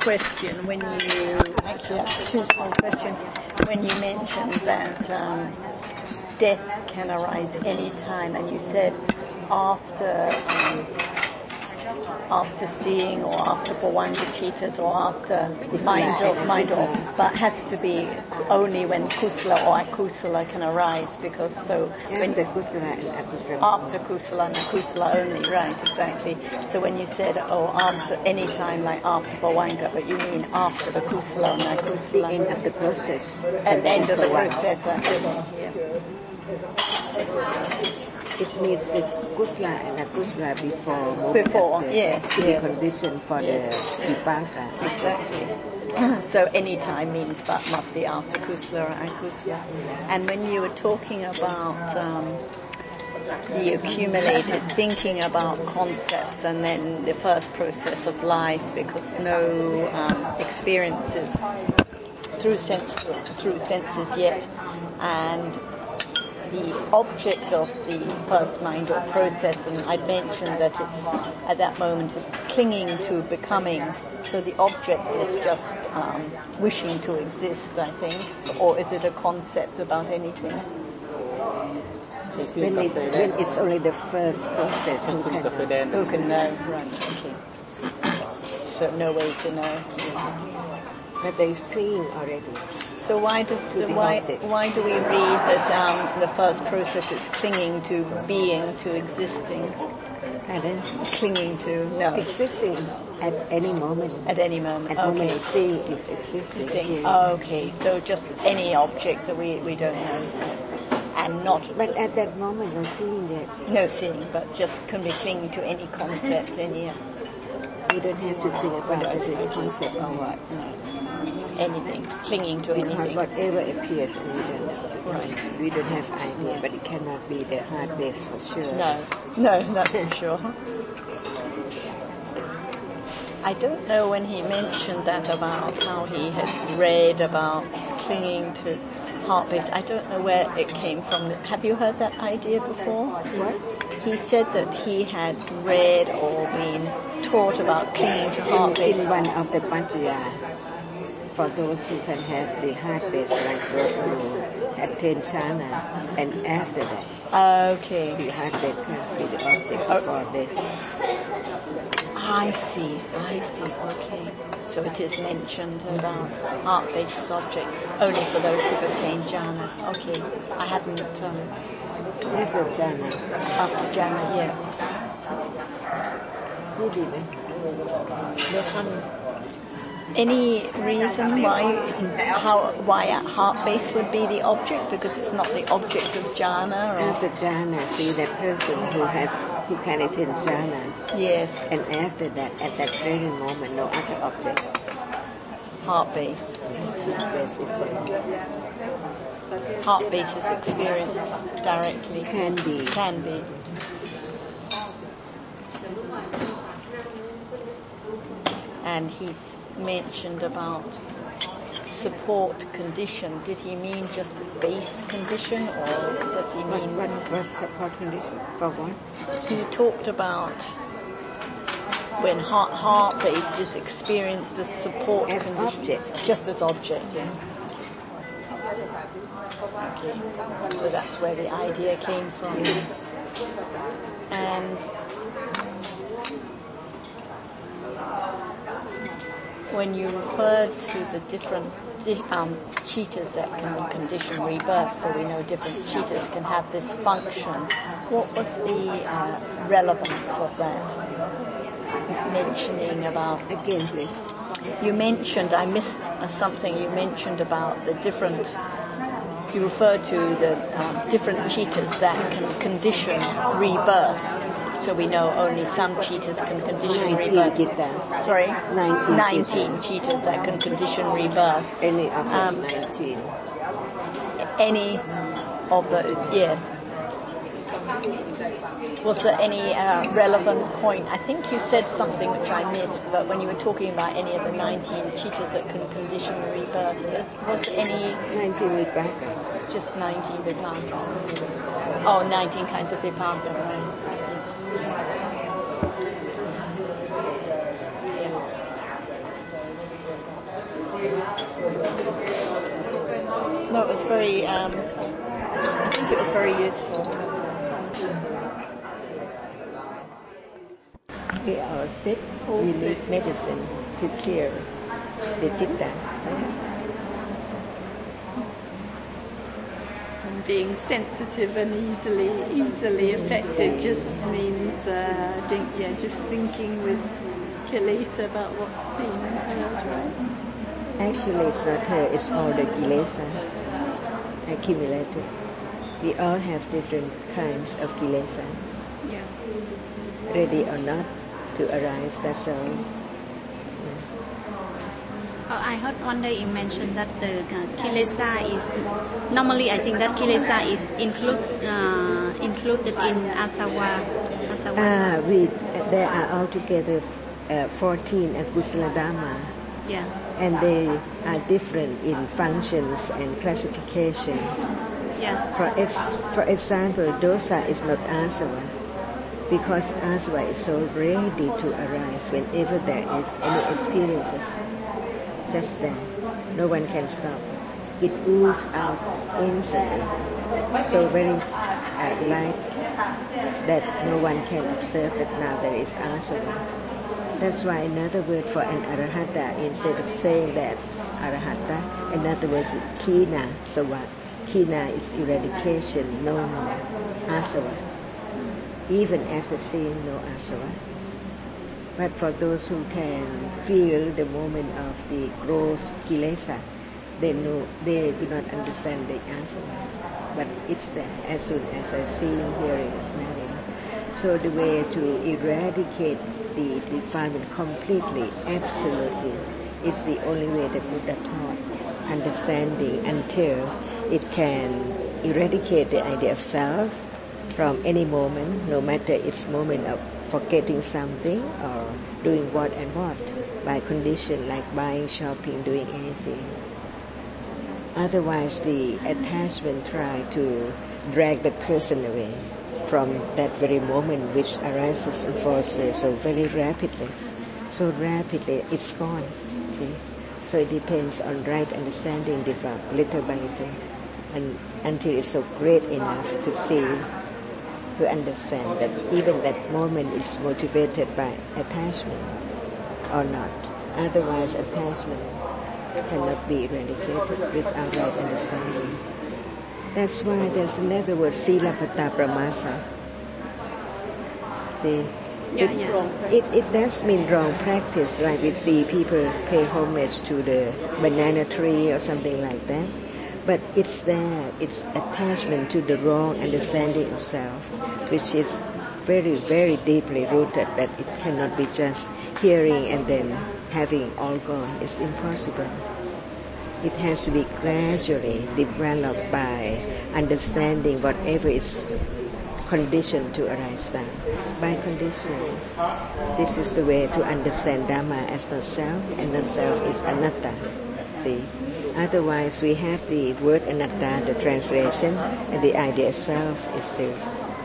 question when you, actually two small questions, when you mentioned that death can arise any time, and you said after seeing or after Bhavanga Citas or after mind or, but has to be only when Kusala or Akusala can arise, because so when after Kusala and Akusala only, right, exactly. So when you said after any time, like after Bhavanga, but you mean after the Kusala and Akusala, the end of the process, at the end of the process, It means the kusala and akusala before the condition for the vipaka. Exactly. So any time means but must be after kusala and akusala. And when you were talking about the accumulated thinking about concepts and then the first process of life, because no experiences through senses yet, and the object of the first mind or process, and I'd mentioned that it's at that moment it's clinging to becoming, so the object is just wishing to exist, I think, or is it a concept about anything? When it's only the first process, who can know? Right, okay. So no way to know. But there is clinging already. So why do we read that the first process is clinging to being, to existing? Pardon? Clinging to, no. Existing at any moment. At any moment, at okay. Moment seeing is existing. Okay, so just any object that we don't know. And not... But at that moment, no seeing that. No seeing, but just can be clinging to any concept, any... You don't have to think about this concept or what. No. Anything, clinging to anything. Whatever appears, we don't have idea, but it cannot be the heart base for sure. No, that's for sure. I don't know when he mentioned that about how he had read about clinging to heart base. I don't know where it came from. Have you heard that idea before? What? He said that he had read or been taught about clinging to heart base. In one of the Panchaya, for those who can have the heart base, like those who attain jhana, and after that, okay, the heart base can be the object for this. I see, okay. So it is mentioned about heart base as object only for those who have attained jhana. Okay, I hadn't... After jhana. After jhana, yeah. Any reason why a heart base would be the object? Because it's not the object of jhana? Or? After jhana, see that person who can attain jhana. Yes. And after that, at that very moment, no other object. Heart base. Heart base is there. Heart base is experienced directly. Can be. And he's mentioned about support condition. Did he mean just the base condition, or does he mean... What support condition? For what? He talked about when heart base is experienced as support as condition. Object. Just as object, yeah. Okay, so that's where the idea came from. And when you referred to the different cheetahs that can condition rebirth, so we know different cheetahs can have this function, what was the relevance of that? Mentioning about... Again, please. You mentioned, I missed something, you mentioned about the different... You referred to the different cheetahs that can condition rebirth. So we know only some cheetahs can condition rebirth. Sorry? 19 cheetahs that can condition rebirth. Any of those 19? Any of those, yes. Was there any relevant point? I think you said something which I missed, but when you were talking about any of the 19 cheetahs that can condition rebirth, was there any... 19 vipaka. Just 19 vipaka. Oh, 19 kinds of vipaka, right. No, it was very, I think it was very useful. We are sick, we need medicine to cure the chitta. Being sensitive and easily affected just means, I think, just thinking with kilesa about what's seen and heard, right? Actually, it's not her, it's all the kilesa accumulated. We all have different kinds of kilesa. Yeah. Ready or not to arise, that's all. I heard one day you mentioned that the kilesa is normally. I think that kilesa is included in asava. There are altogether 14 akusala dhamma. Yeah. And they are different in functions and classification. Yeah. For example, dosa is not asava, because asava is so ready to arise whenever there is any experiences. Just there. No one can stop. It oozes out instantly. So very light that no one can observe that now there is asava. That's why another word for an arahata, instead of saying that arahata, another word is kina sawa. Kina is eradication, no more asava. Even after seeing no asava. But for those who can feel the moment of the gross kilesa, they do not understand the asava. But it's there as soon as I see, hearing, smelling. So the way to eradicate the defilement completely, absolutely, is the only way that Buddha taught, understanding until it can eradicate the idea of self from any moment, no matter its moment of forgetting something or doing what and what, by condition like buying, shopping, doing anything. Otherwise, the attachment try to drag the person away from that very moment which arises and falls away so very rapidly. So rapidly, it's gone, see. So it depends on right understanding developed little by little, and until it's so great enough to see, to understand that even that moment is motivated by attachment or not. Otherwise, attachment cannot be eradicated without right understanding. That's why there's another word, silapata pramasa. See? It does mean wrong practice, like we see people pay homage to the banana tree or something like that. But it's there, it's attachment to the wrong understanding of self, which is very, very deeply rooted, that it cannot be just hearing and then having all gone. It's impossible. It has to be gradually developed by understanding whatever is conditioned to arise down. By conditions, this is the way to understand Dhamma as not self, and not self is anatta. See? Otherwise, we have the word anatta, the translation, and the idea of self is still.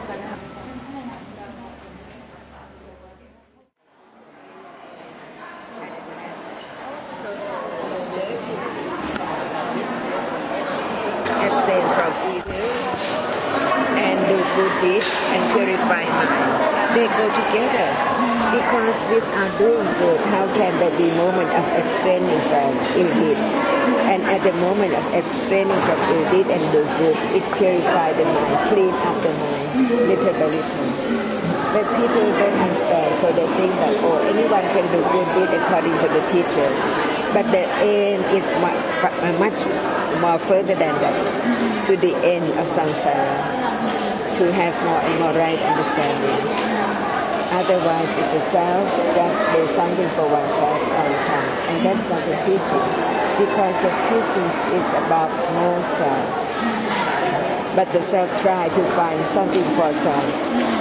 Abstain from evil and do good deeds and purify mind. They go together. Because without doing good, how can there be moment of abstaining from ill deeds? And at the moment of abstaining from ill deeds and do good, it purifies the mind, clean up the mind, little by little. But people don't understand, so they think that, anyone can do good deed according to the teachers. But the aim is much more further than that, to the end of samsara, to have more and more right understanding. Otherwise, it's the self, just do something for oneself all the time. And that's not the teaching. Because the teachings is about no self. But the self try to find something for self.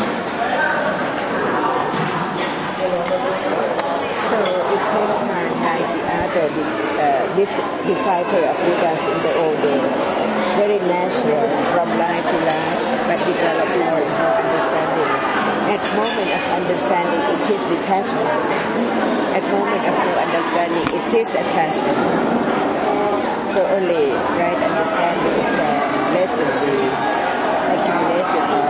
So it takes time, like the other, this disciple of Buddha's in the old days. Very natural, from life to life, but develop more and more understanding. At moment of understanding, it is detachment. At moment of no understanding, it is attachment. So only right understanding can lessen the accumulation of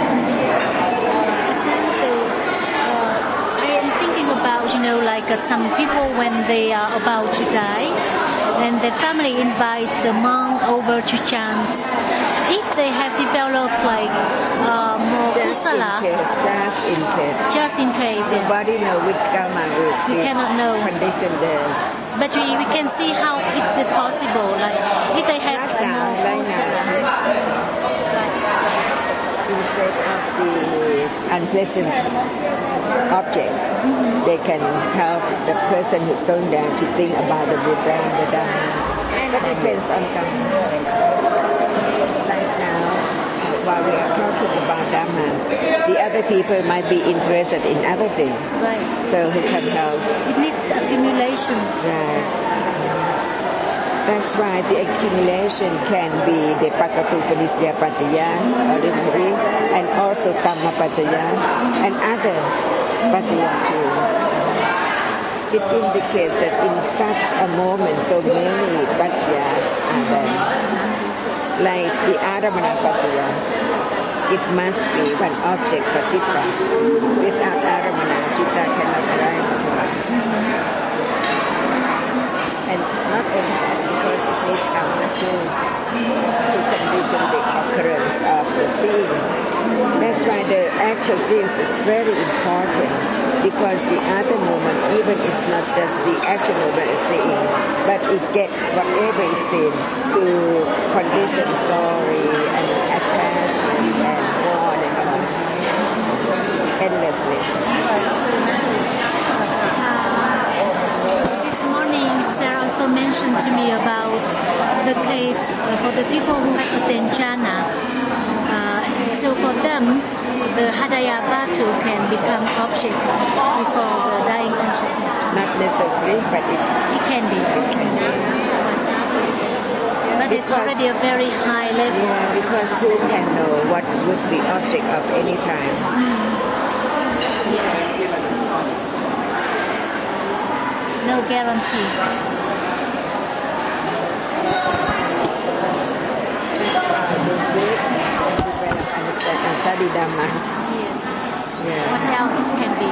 I am thinking about, like some people when they are about to die, then the family invites the monk over to chant. If they have developed like more kusala, just in case, the body know which karma we cannot know. Condition there. But we can see how it's possible. Like if they have more kusala. Instead of the unpleasant object, they can help the person who's going there to think about the Buddha and the Dharma. That depends on karma. Right now, while we are talking about Dharma, the other people might be interested in other things. Right. So who can help? It needs accumulations. Right. That's why the accumulation can be the Pakatu Panisya Pachaya, ordinary, and also Kamma Pachaya, and other Pachaya too. It indicates that in such a moment, so many Pachaya are there. Like the Aramana Pachaya, it must be one object for Citta. Without Aramana, Citta cannot arise at all. And not only that, because it needs karma to condition the occurrence of the seeing. That's why the actual seeing is very important, because the other movement even is not just the actual movement of seeing, but it gets whatever is seen to condition sorry and attachment and on and on endlessly. Mentioned to me about the case for the people who have attained jhana. So for them, the Hadaya Batu can become object before the dying consciousness. Not necessary, but it can be. But it's already a very high level. Yeah, because who can know what would be object of any time? No guarantee. Study Dhamma. Yes. Yeah. What else can be?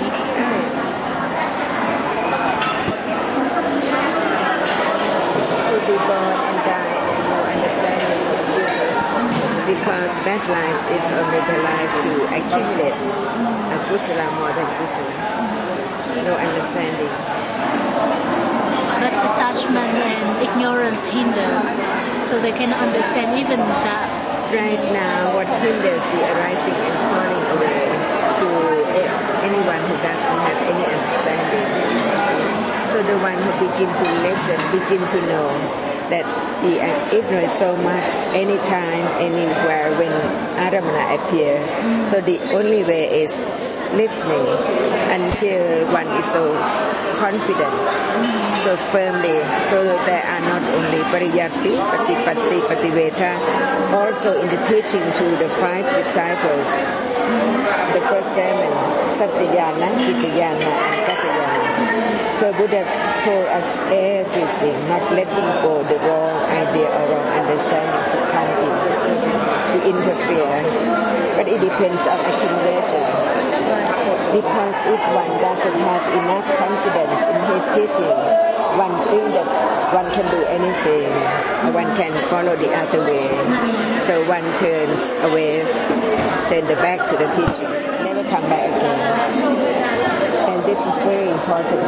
To be born and die and no understanding is useless. Because that life is only the life to accumulate a kusala more than kusala. No understanding. But attachment and ignorance hinders, so they cannot understand even that. Right now, what hinders the arising and falling away to anyone who doesn't have any understanding. So the one who begin to listen, begin to know that the ignorance so much anytime, anywhere when Aramana appears. So the only way is listening until one is so confident, so firmly, so that there are not only pariyatti, patipatti, pativeta, also in the teaching to the 5 disciples, the first sermon, Satyayana, Vijayana, and Katyayana. So Buddha told us everything, not letting go the wrong idea or wrong understanding to come in, to interfere. But it depends on accumulation. Because if one doesn't have enough confidence in his teaching, one thinks that one can do anything, one can follow the other way. So one turns away, turn the back to the teachings, never come back again. And this is very important.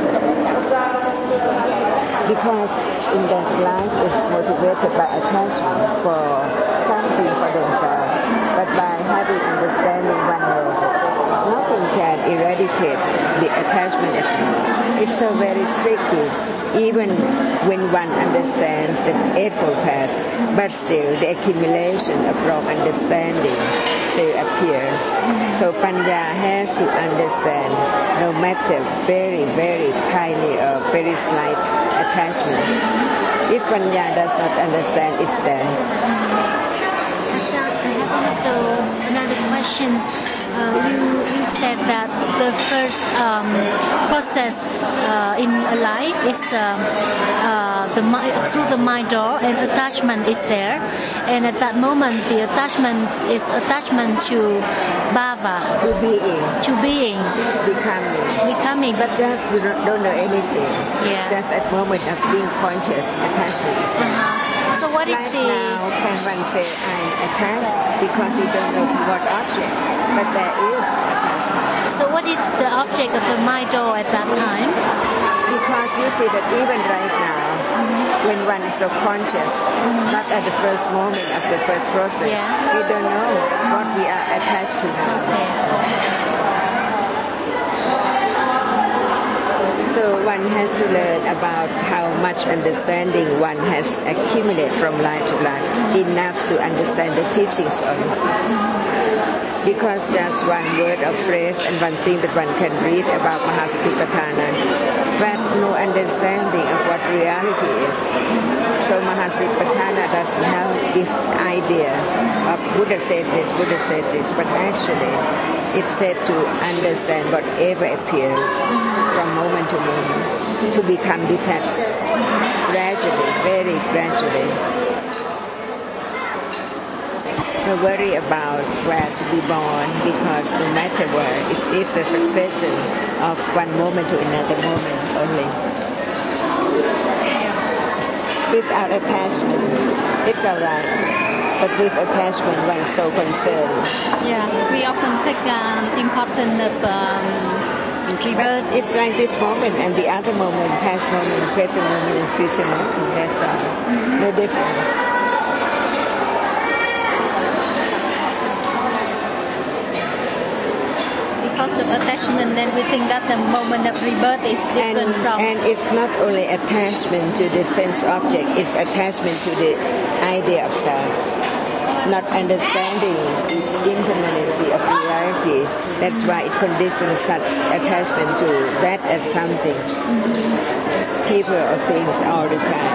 Because in that life is motivated by attachment for something for themselves. But by having understanding oneness, nothing can eradicate the attachment at all. It's so very tricky, even when one understands the Eightfold Path, but still the accumulation of wrong understanding still appears. So Panya has to understand, no matter very, very tiny or very slight attachment. If Panya does not understand, it's there. I have also another question. You said that the first process in a life is through the mind door, and attachment is there. And at that moment, the attachment is attachment to bhava, to being, becoming. But just you don't know anything. Yeah. Just at moment of being conscious, attachment is there. So what is right the... now, can one say I'm attached because we don't know to what object, but there is attachment. So what is the object of the mind door at that time? Because you see that even right now, when one is so conscious, not at the first moment of the first process, we don't know what we are attached to now. So one has to learn about how much understanding one has accumulated from life to life, enough to understand the teachings of it. Because just one word or phrase and one thing that one can read about Mahasatipatthana, but no understanding of what reality is. So Mahasatipatthana doesn't have this idea of Buddha said this, but actually it's said to understand whatever appears from moment to moment, to become detached, gradually, very gradually. No worry about where to be born, because no matter where, it is a succession of one moment to another moment only. Without attachment, it's alright. But with attachment, one is so concerned. Yeah, we often take importance of rebirth. But it's like this moment and the other moment, past moment, present moment, and future moment. That's all. No difference. Because of attachment, then we think that the moment of rebirth is different from... And it's not only attachment to the sense object, it's attachment to the idea of self. Not understanding the impermanency of reality. That's why it conditions such attachment to that as something. People or things all the time.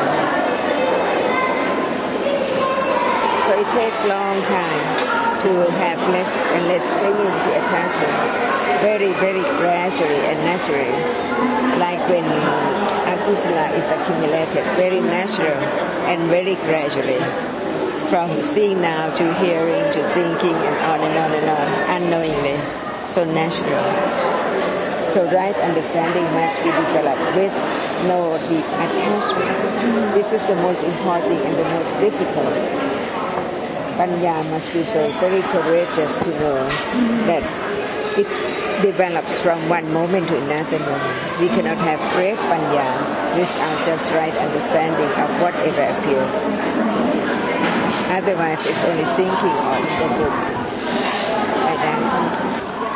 So it takes a long time to have less and less clinging to attachment. Very, very gradually and naturally. Like when akusala is accumulated, very natural and very gradually. From seeing now to hearing to thinking and on and on and on, unknowingly, so natural. So right understanding must be developed with no deep attachment. This is the most important and the most difficult. Panya must be so very courageous to know that it develops from one moment to another moment. We cannot have great panya without just right understanding of whatever appears. Otherwise, it's only thinking on the book. Like that.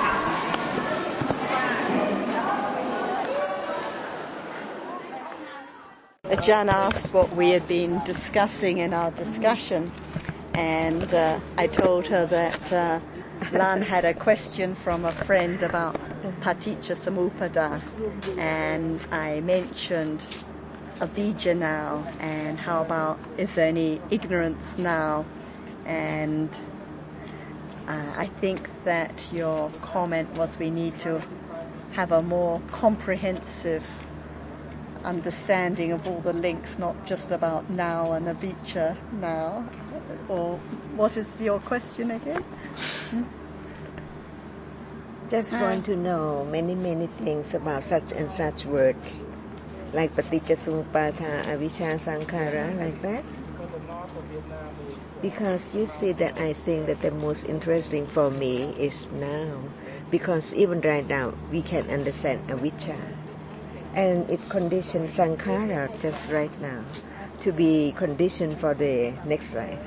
Ajahn asked what we had been discussing in our discussion, and I told her that Lan had a question from a friend about Paticca Samuppada, and I mentioned avijja now, and how about is there any ignorance now? And I think that your comment was we need to have a more comprehensive understanding of all the links, not just about now and avijja now. Or what is your question again? Just want to know many things about such and such words. Like Paticca Samuppada, Avijja, Sankhara, like that. Because you see that I think that the most interesting for me is now. Because even right now, we can understand Avijja. And it conditions Sankhara just right now to be conditioned for the next life.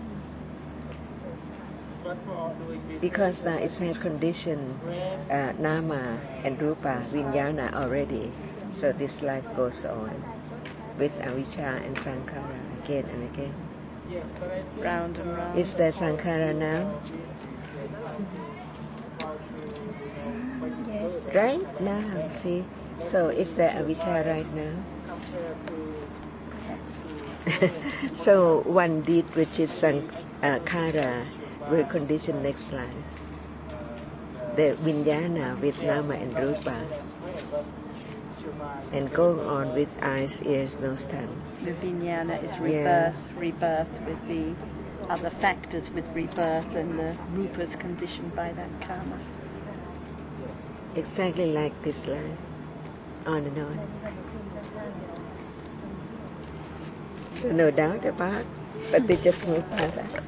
Because now it's had conditioned Nama and Rupa, Vijnana already. So this life goes on with Avijja and Sankhara again and again. Round and round. Is there Sankhara now? Yes. Right now, see? So is there Avijja right now? So one deed which is Sankhara will condition next life. The Vijnana with Nama and Rupa. and going on with eyes, ears, nose, tongue. The vijnana is rebirth, rebirth with the other factors with rebirth, and the rupa is conditioned by that karma. Exactly like this life, on and on. So no doubt about, but they just move past that.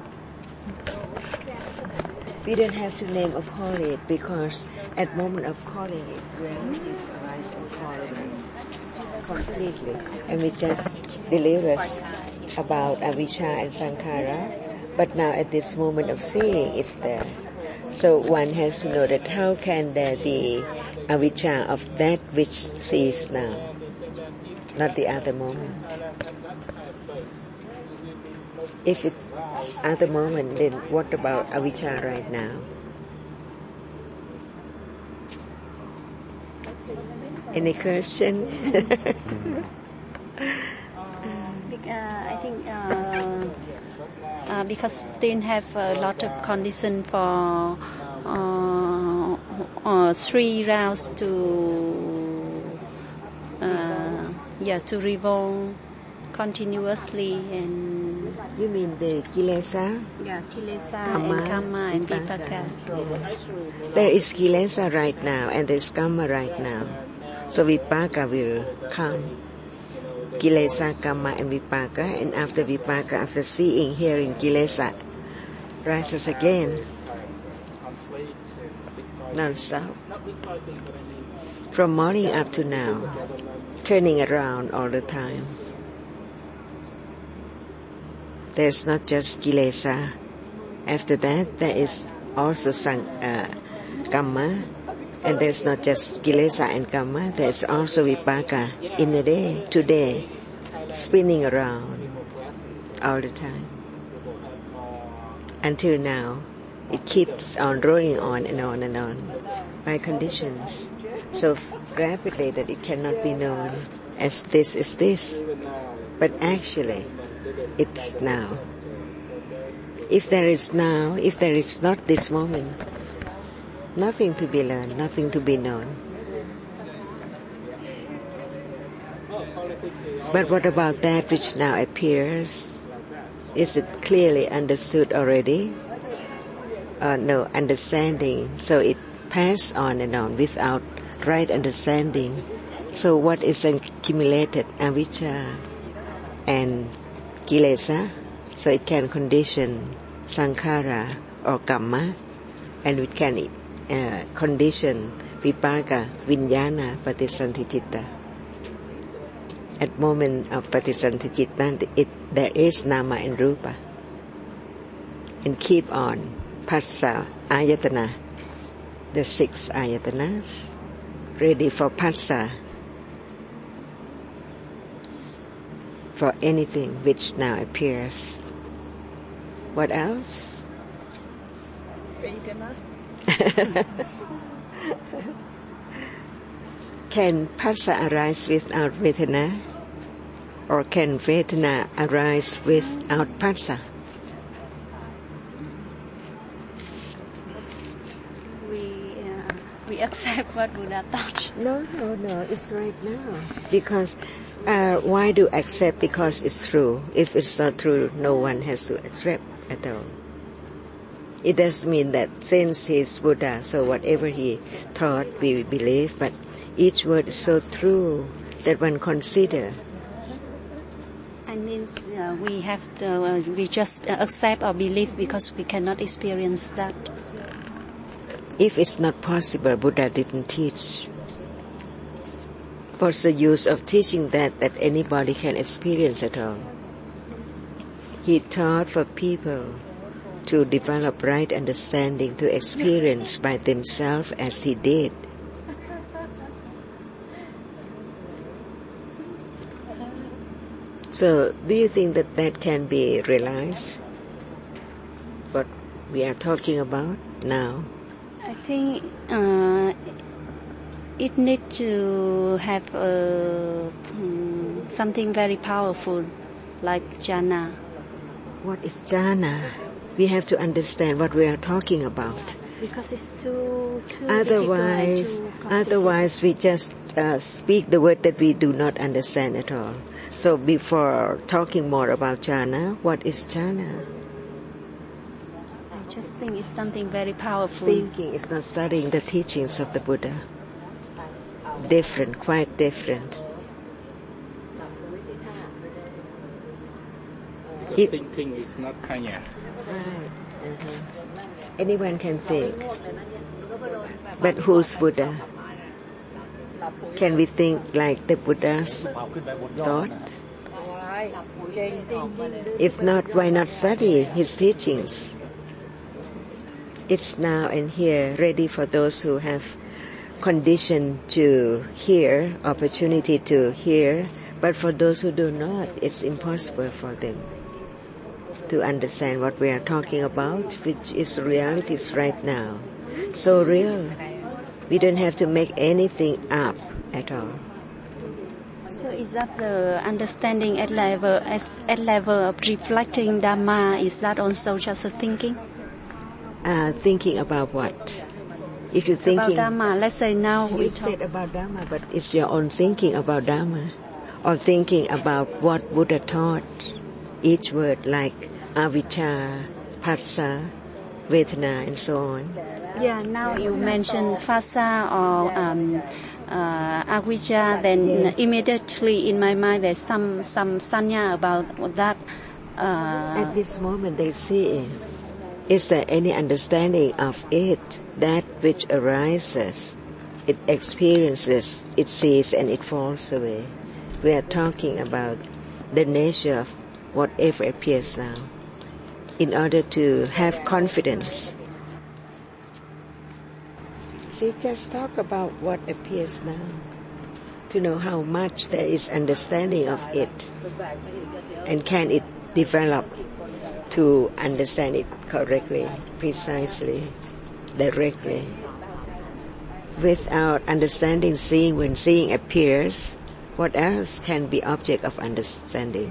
We don't have to name or call it, because at moment of calling it, realities arise and fall away completely, and we just deliver us about avijja and sankhara. But now at this moment of seeing, it's there. So one has to know that how can there be avijja of that which sees now, not the other moment. If it's other moment, then what about avijja right now? Any question? I think because they have a lot of condition for 3 rounds to revolve continuously. And you mean the kilesa? Yeah, kilesa and karma and vipaka. There is kilesa right now and there is karma right now. So vipaka will come. Kilesa, karma and vipaka, and after vipaka, after seeing, hearing, kilesa rises again, non-stop, from morning up to now, turning around all the time. There's not just kilesa. After that, there is also karma, and there's not just kilesa and karma, there's also vipaka in a day, today, spinning around all the time. Until now, it keeps on rolling on and on and on by conditions so rapidly that it cannot be known as this is this. But actually, it's now. If there is now, if there is not this moment, nothing to be learned, nothing to be known. But what about that which now appears? Is it clearly understood already? No understanding, so it passes on and on without right understanding. So what is accumulated? Avijja and kilesa, so it can condition sankhara or karma, and it can condition vipaka, vijnana, patisantichitta. At moment of patisantichitta, there is nama and rupa, and keep on phassa, ayatana, the 6 ayatanas, ready for phassa, for anything which now appears. What else? Vedana. Can phassa arise without vedana? Or can vedana arise without phassa? We accept what Buddha taught. No, it's right now. Because why do accept? Because it's true. If it's not true, no one has to accept at all. It does mean that since he's Buddha, so whatever he taught, we believe, but each word is so true that one consider. It means we just accept or believe because we cannot experience that. If it's not possible, Buddha didn't teach. What's the use of teaching that anybody can experience at all? He taught for people to develop right understanding, to experience by themselves as he did. So, do you think that can be realized? What we are talking about now? I think it needs to have something very powerful, like jhana. What is jhana? We have to understand what we are talking about. Because it's too Otherwise we just speak the word that we do not understand at all. So before talking more about jhana, what is jhana? I just think it's something very powerful. Thinking is not studying the teachings of the Buddha. Different, quite different. Because thinking is not kaya. Right. Anyone can think. But who's Buddha? Can we think like the Buddha's thought? If not, why not study his teachings? It's now and here, ready for those who have condition to hear, opportunity to hear. But for those who do not, it's impossible for them to understand what we are talking about, which is realities right now. So real. We don't have to make anything up at all. So is that the understanding at level of reflecting Dhamma? Is that also just a thinking? Thinking about what? If you're thinking about Dhamma, let's say now we said about Dhamma, but it's your own thinking about Dhamma, or thinking about what Buddha taught. Each word like avijja, phassa, vedana, and so on. Yeah, now you mentioned phassa or avijja, then yes. Immediately in my mind there's some sanya about that. At this moment they see, is there any understanding of it, that which arises, it experiences, it sees and it falls away. We are talking about the nature of whatever appears now, in order to have confidence. See, just talk about what appears now, to know how much there is understanding of it, and can it develop to understand it correctly, precisely, directly. Without understanding seeing, when seeing appears, what else can be object of understanding?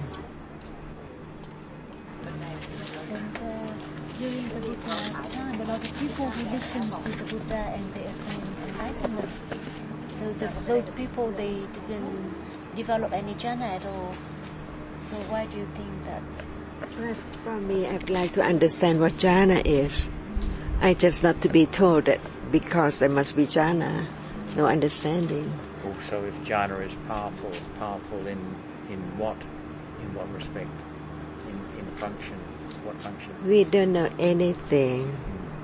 During the Buddha's time, a lot of people who listened to the Buddha and they attained enlightenment. So those people, they didn't develop any jhana at all. So why do you think that? For me, I'd like to understand what jhana is. I just not to be told that because there must be jhana, no understanding. Also, if jhana is powerful in what respect? In function, what function? We don't know anything.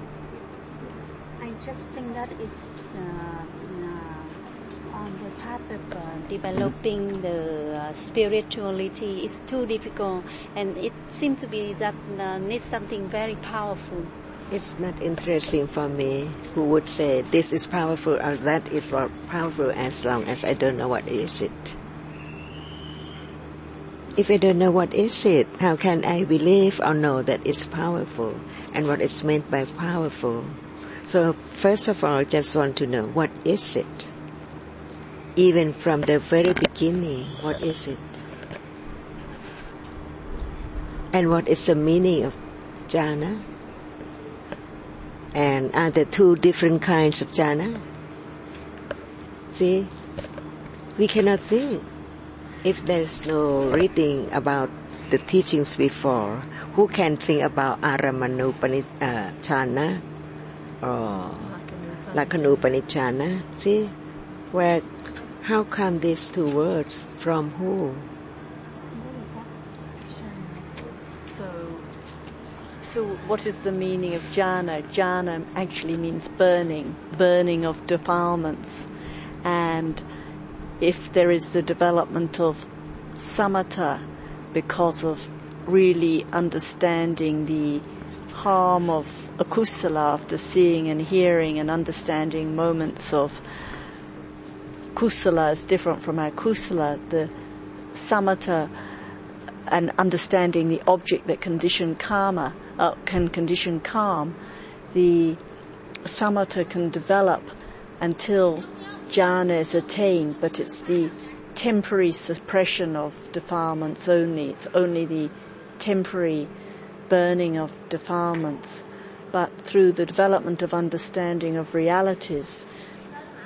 I just think that is on the path of developing the spirituality is too difficult, and it seems to be that needs something very powerful. It's not interesting for me who would say this is powerful or that is powerful, as long as I don't know what is it. If I don't know what is it, how can I believe or know that it's powerful and what is meant by powerful? So first of all, I just want to know what is it. Even from the very beginning, what is it? And what is the meaning of jhana? And are there two different kinds of jhana? See, we cannot think. If there's no reading about the teachings before, who can think about Aramanupanijjhana or Lakhanupanijjhana? See, how come these two words? From who? So what is the meaning of jhana? Jhana actually means burning of defilements. And if there is the development of samatha because of really understanding the harm of akusala after seeing and hearing and understanding moments of kusala is different from akusala, the samatha and understanding the object that can condition calm, the samatha can develop until jhana is attained, but it's the temporary suppression of defilements only. It's only the temporary burning of defilements. But through the development of understanding of realities,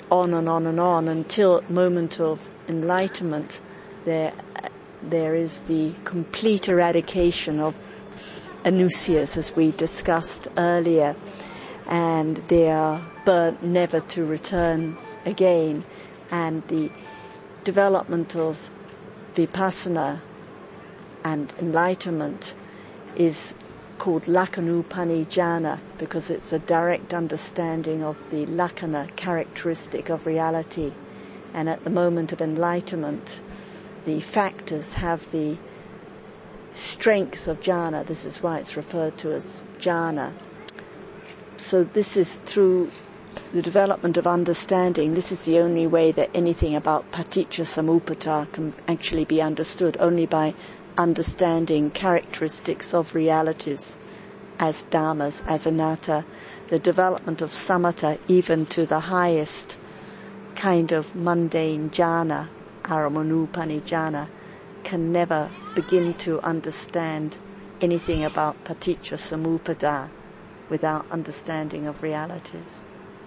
on and on and on until moment of enlightenment. There is the complete eradication of anusyas, as we discussed earlier, and they are burnt never to return again. And the development of vipassana and enlightenment is called Lakanupani-jhana because it's a direct understanding of the lakana characteristic of reality. And at the moment of enlightenment, the factors have the strength of jhana. This is why it's referred to as jhana. So this is through the development of understanding. This is the only way that anything about paticca samuppada can actually be understood, only by understanding characteristics of realities as dhammas, as anatta. The development of samatha, even to the highest kind of mundane jhana, aramanupani-jhana, can never begin to understand anything about paticca samuppada without understanding of realities.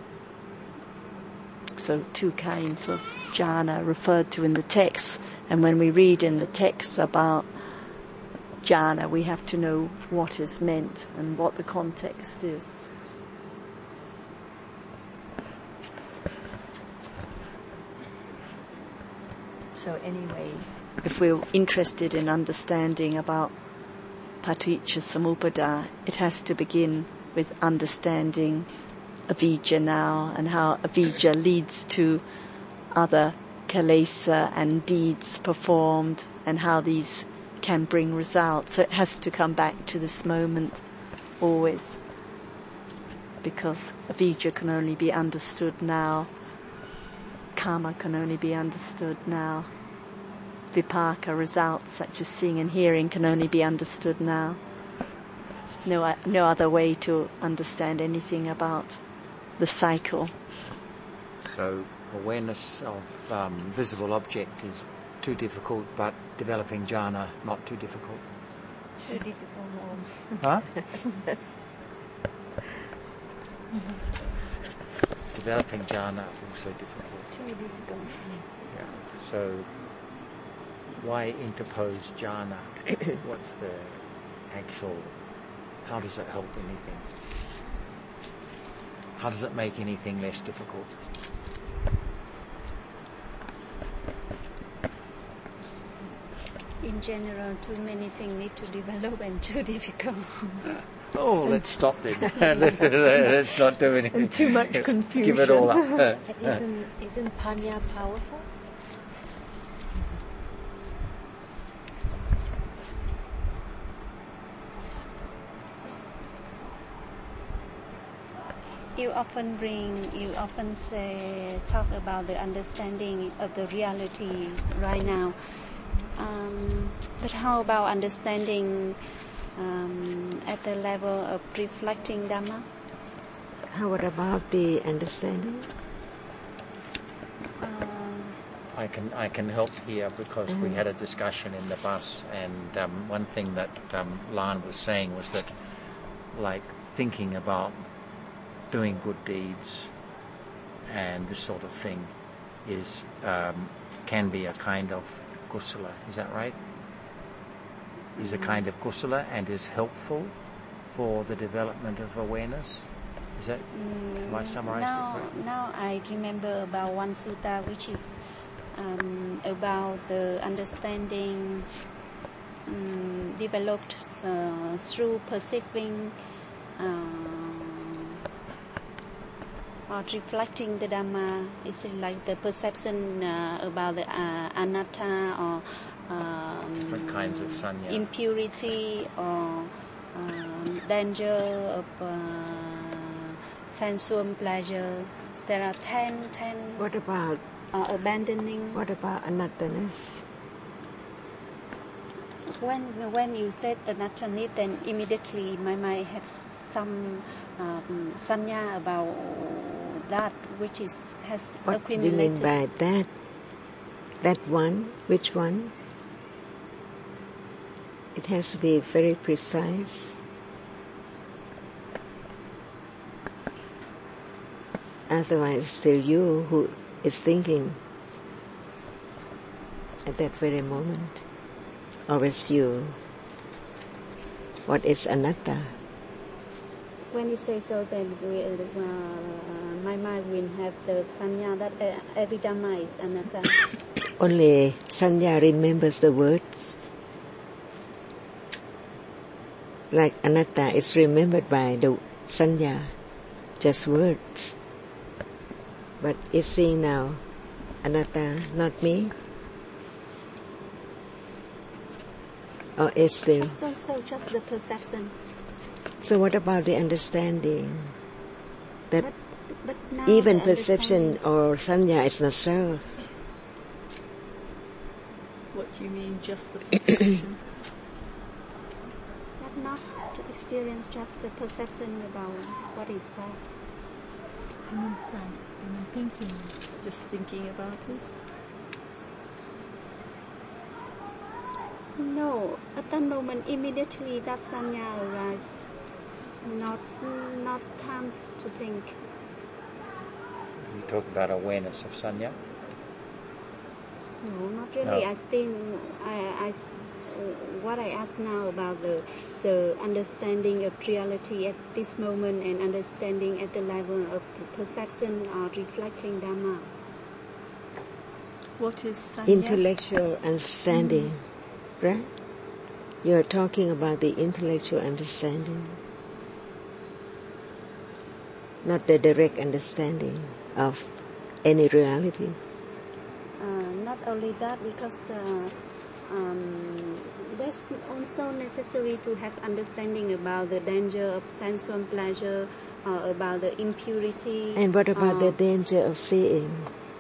So two kinds of jhana referred to in the text, and when we read in the text about jhana, we have to know what is meant and what the context is. So anyway, if we're interested in understanding about paticca samuppada, it has to begin with understanding avijja now, and how avijja leads to other kilesa and deeds performed, and how these can bring results. So it has to come back to this moment always, because avijja can only be understood now, karma can only be understood now, vipaka, results such as seeing and hearing, can only be understood now. No other way to understand anything about the cycle. So awareness of visible object is too difficult, but developing jhana not too difficult. Too difficult. Huh? Developing jhana also difficult. Too difficult. Yeah. So why interpose jhana? What's the actual? How does it help anything? How does it make anything less difficult? In general, too many things need to develop and too difficult. Oh, let's stop then. Let's not do anything. And too much confusion. Give it all up. Isn't panya powerful? You often talk about the understanding of the reality right now. But how about understanding at the level of reflecting Dhamma? How about the understanding? I can help here because we had a discussion in the bus, and one thing that Lan was saying was that, like, thinking about doing good deeds and this sort of thing is can be a kind of kusala. Is that right? Is a kind of kusala and is helpful for the development of awareness. Is that, have I summarized it correctly? Now I remember about one sutta which is about the understanding developed through perceiving or reflecting the Dhamma. Is it like the perception about the anatta or different kinds of sanya, impurity or danger of sensual pleasure? There are 10. What about abandoning? What about anattanas? When you said anattani, then immediately my mind has some sanya about that which has What do you accumulated. mean by that? That one? Which one? It has to be very precise. Otherwise, it's still you who is thinking at that very moment. Always you. What is anatta? When you say so, then my mind will have the sanya that every Dhamma is anatta. Only sanya remembers the words. Like anatta is remembered by the sanya, just words. But it's saying now, anatta, not me. Or is still. So just the perception. So what about the understanding? That but now even perception or sanya is not self. What do you mean, just the perception? That not to experience just the perception about what is that. Inside, thinking. Just thinking about it? No, at that moment, immediately that sanya arises. Not time to think. You talk about awareness of sanya? No, not really. No. I think what I ask now about the understanding of reality at this moment and understanding at the level of perception or reflecting Dhamma. What is sanya? Intellectual understanding, right? You're talking about the intellectual understanding, not the direct understanding of any reality. Not only that, because that's also necessary to have understanding about the danger of sensual pleasure, about the impurity. And what about the danger of seeing?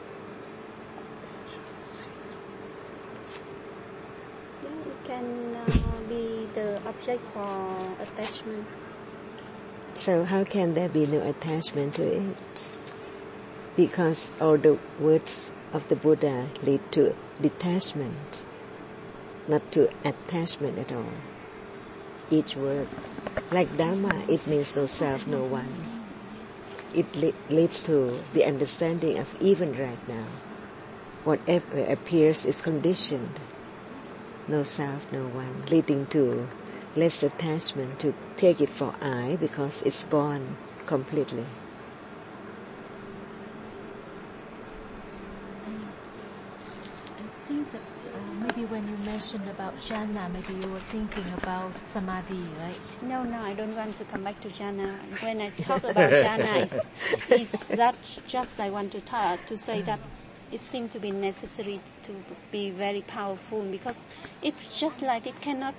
It can be the object for attachment. So how can there be no attachment to it? Because all the words of the Buddha lead to detachment, not to attachment at all. Each word, like Dhamma, it means no self, no one. It leads to the understanding of even right now, whatever appears is conditioned. No self, no one, leading to less attachment, to take it for I because it's gone completely. I think that maybe when you mentioned about jhana, maybe you were thinking about samadhi, right? No, I don't want to come back to jhana. When I talk about jhana, is that just I want to say that it seems to be necessary to be very powerful, because if just like it cannot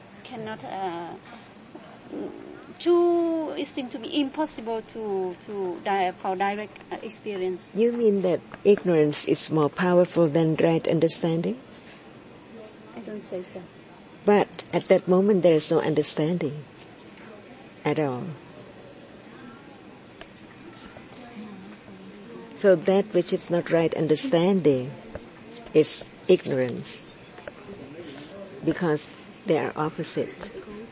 it seems to be impossible for direct experience. You mean that ignorance is more powerful than right understanding? I don't say so. But at that moment there is no understanding at all. So that which is not right understanding is ignorance, because they are opposite.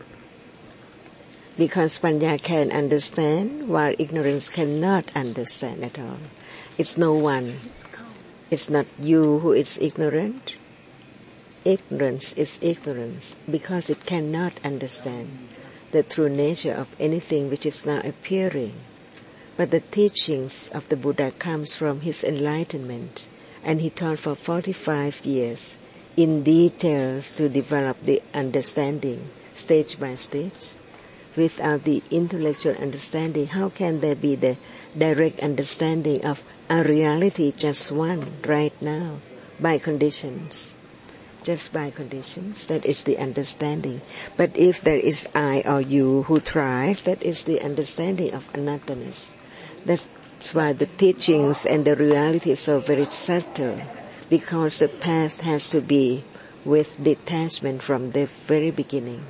Because Panya can understand, while ignorance cannot understand at all. It's no one. It's not you who is ignorant. Ignorance is ignorance, because it cannot understand the true nature of anything which is now appearing. But the teachings of the Buddha comes from his enlightenment, and he taught for 45 years in details to develop the understanding stage by stage. Without the intellectual understanding, how can there be the direct understanding of a reality just one right now? By conditions. Just by conditions, that is the understanding. But if there is I or you who tries, that is the understanding of anatta-ness. That's why the teachings and the reality is so very subtle, because the path has to be with detachment from the very beginning.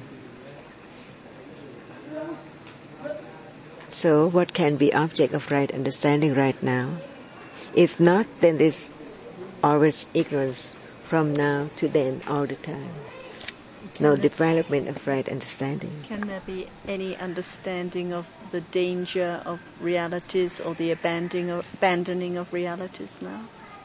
So what can be object of right understanding right now? If not, then there's always ignorance from now to then all the time. No development of right understanding. Can there be any understanding of the danger of realities or the abandoning of realities now?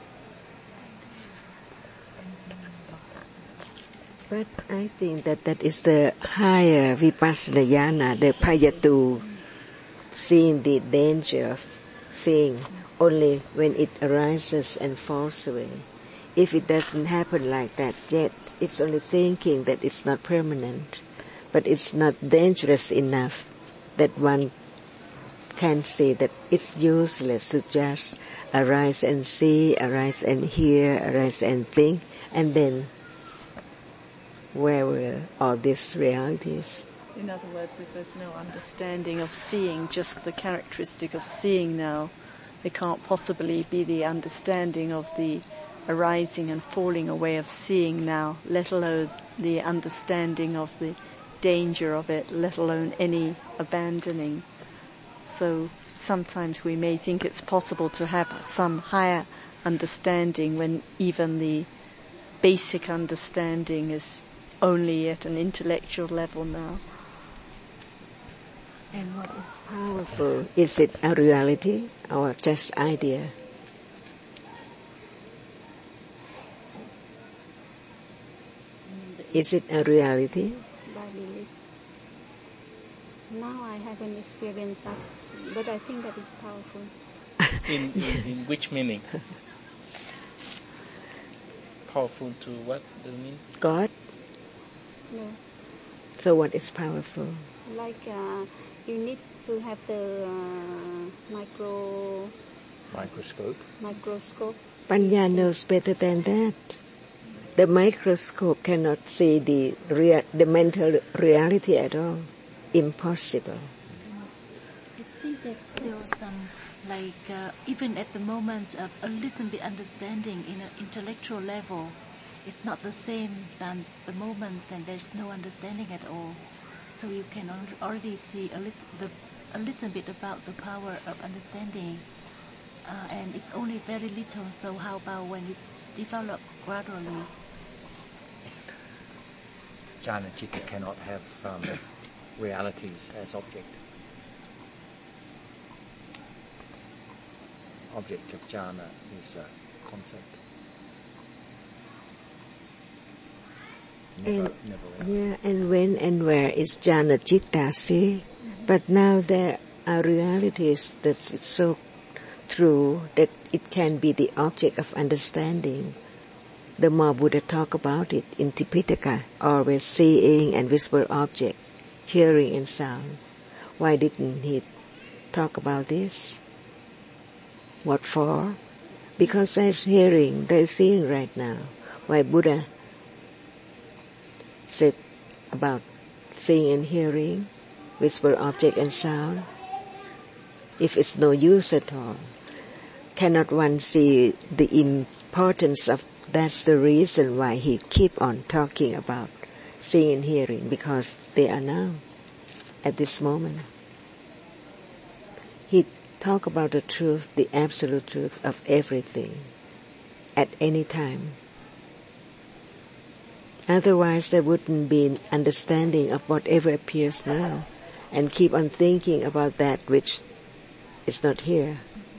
But I think that is the higher vipassana jhana, the payatu, seeing the danger of seeing only when it arises and falls away. If it doesn't happen like that yet, it's only thinking that it's not permanent, but it's not dangerous enough that one can say that it's useless to just arise and see, arise and hear, arise and think, and then where were all these realities? In other words, if there's no understanding of seeing, just the characteristic of seeing now, there can't possibly be the understanding of the arising and falling away of seeing now, let alone the understanding of the danger of it, let alone any abandoning. So sometimes we may think it's possible to have some higher understanding when even the basic understanding is only at an intellectual level now. And what is powerful? Is it a reality or just idea? Is it a reality? I believe. Now I haven't experienced that, but I think that is powerful. In which meaning? Powerful to what do you mean? God? No. So what is powerful? Like you need to have the Microscope. Panya knows better than that. The microscope cannot see the mental reality at all. Impossible. I think there's still some, even at the moment of a little bit understanding in an intellectual level, it's not the same than the moment when there's no understanding at all. So you can already see a little bit about the power of understanding, and it's only very little. So how about when it's developed gradually? Jhana Citta cannot have realities as object. Object of jhana is a concept. And when and where is jhana citta, see? But now there are realities that it's so true that it can be the object of understanding. The more Buddha talk about it in Tipitaka, always seeing and visible object, hearing and sound. Why didn't he talk about this? What for? Because they're hearing, they're seeing right now. Why Buddha said about seeing and hearing, visible object and sound? If it's no use at all, cannot one see the importance of? That's the reason why he keep on talking about seeing and hearing, because they are now, at this moment. He talk about the truth, the absolute truth of everything, at any time. Otherwise there wouldn't be an understanding of whatever appears now, and keep on thinking about that which is not here.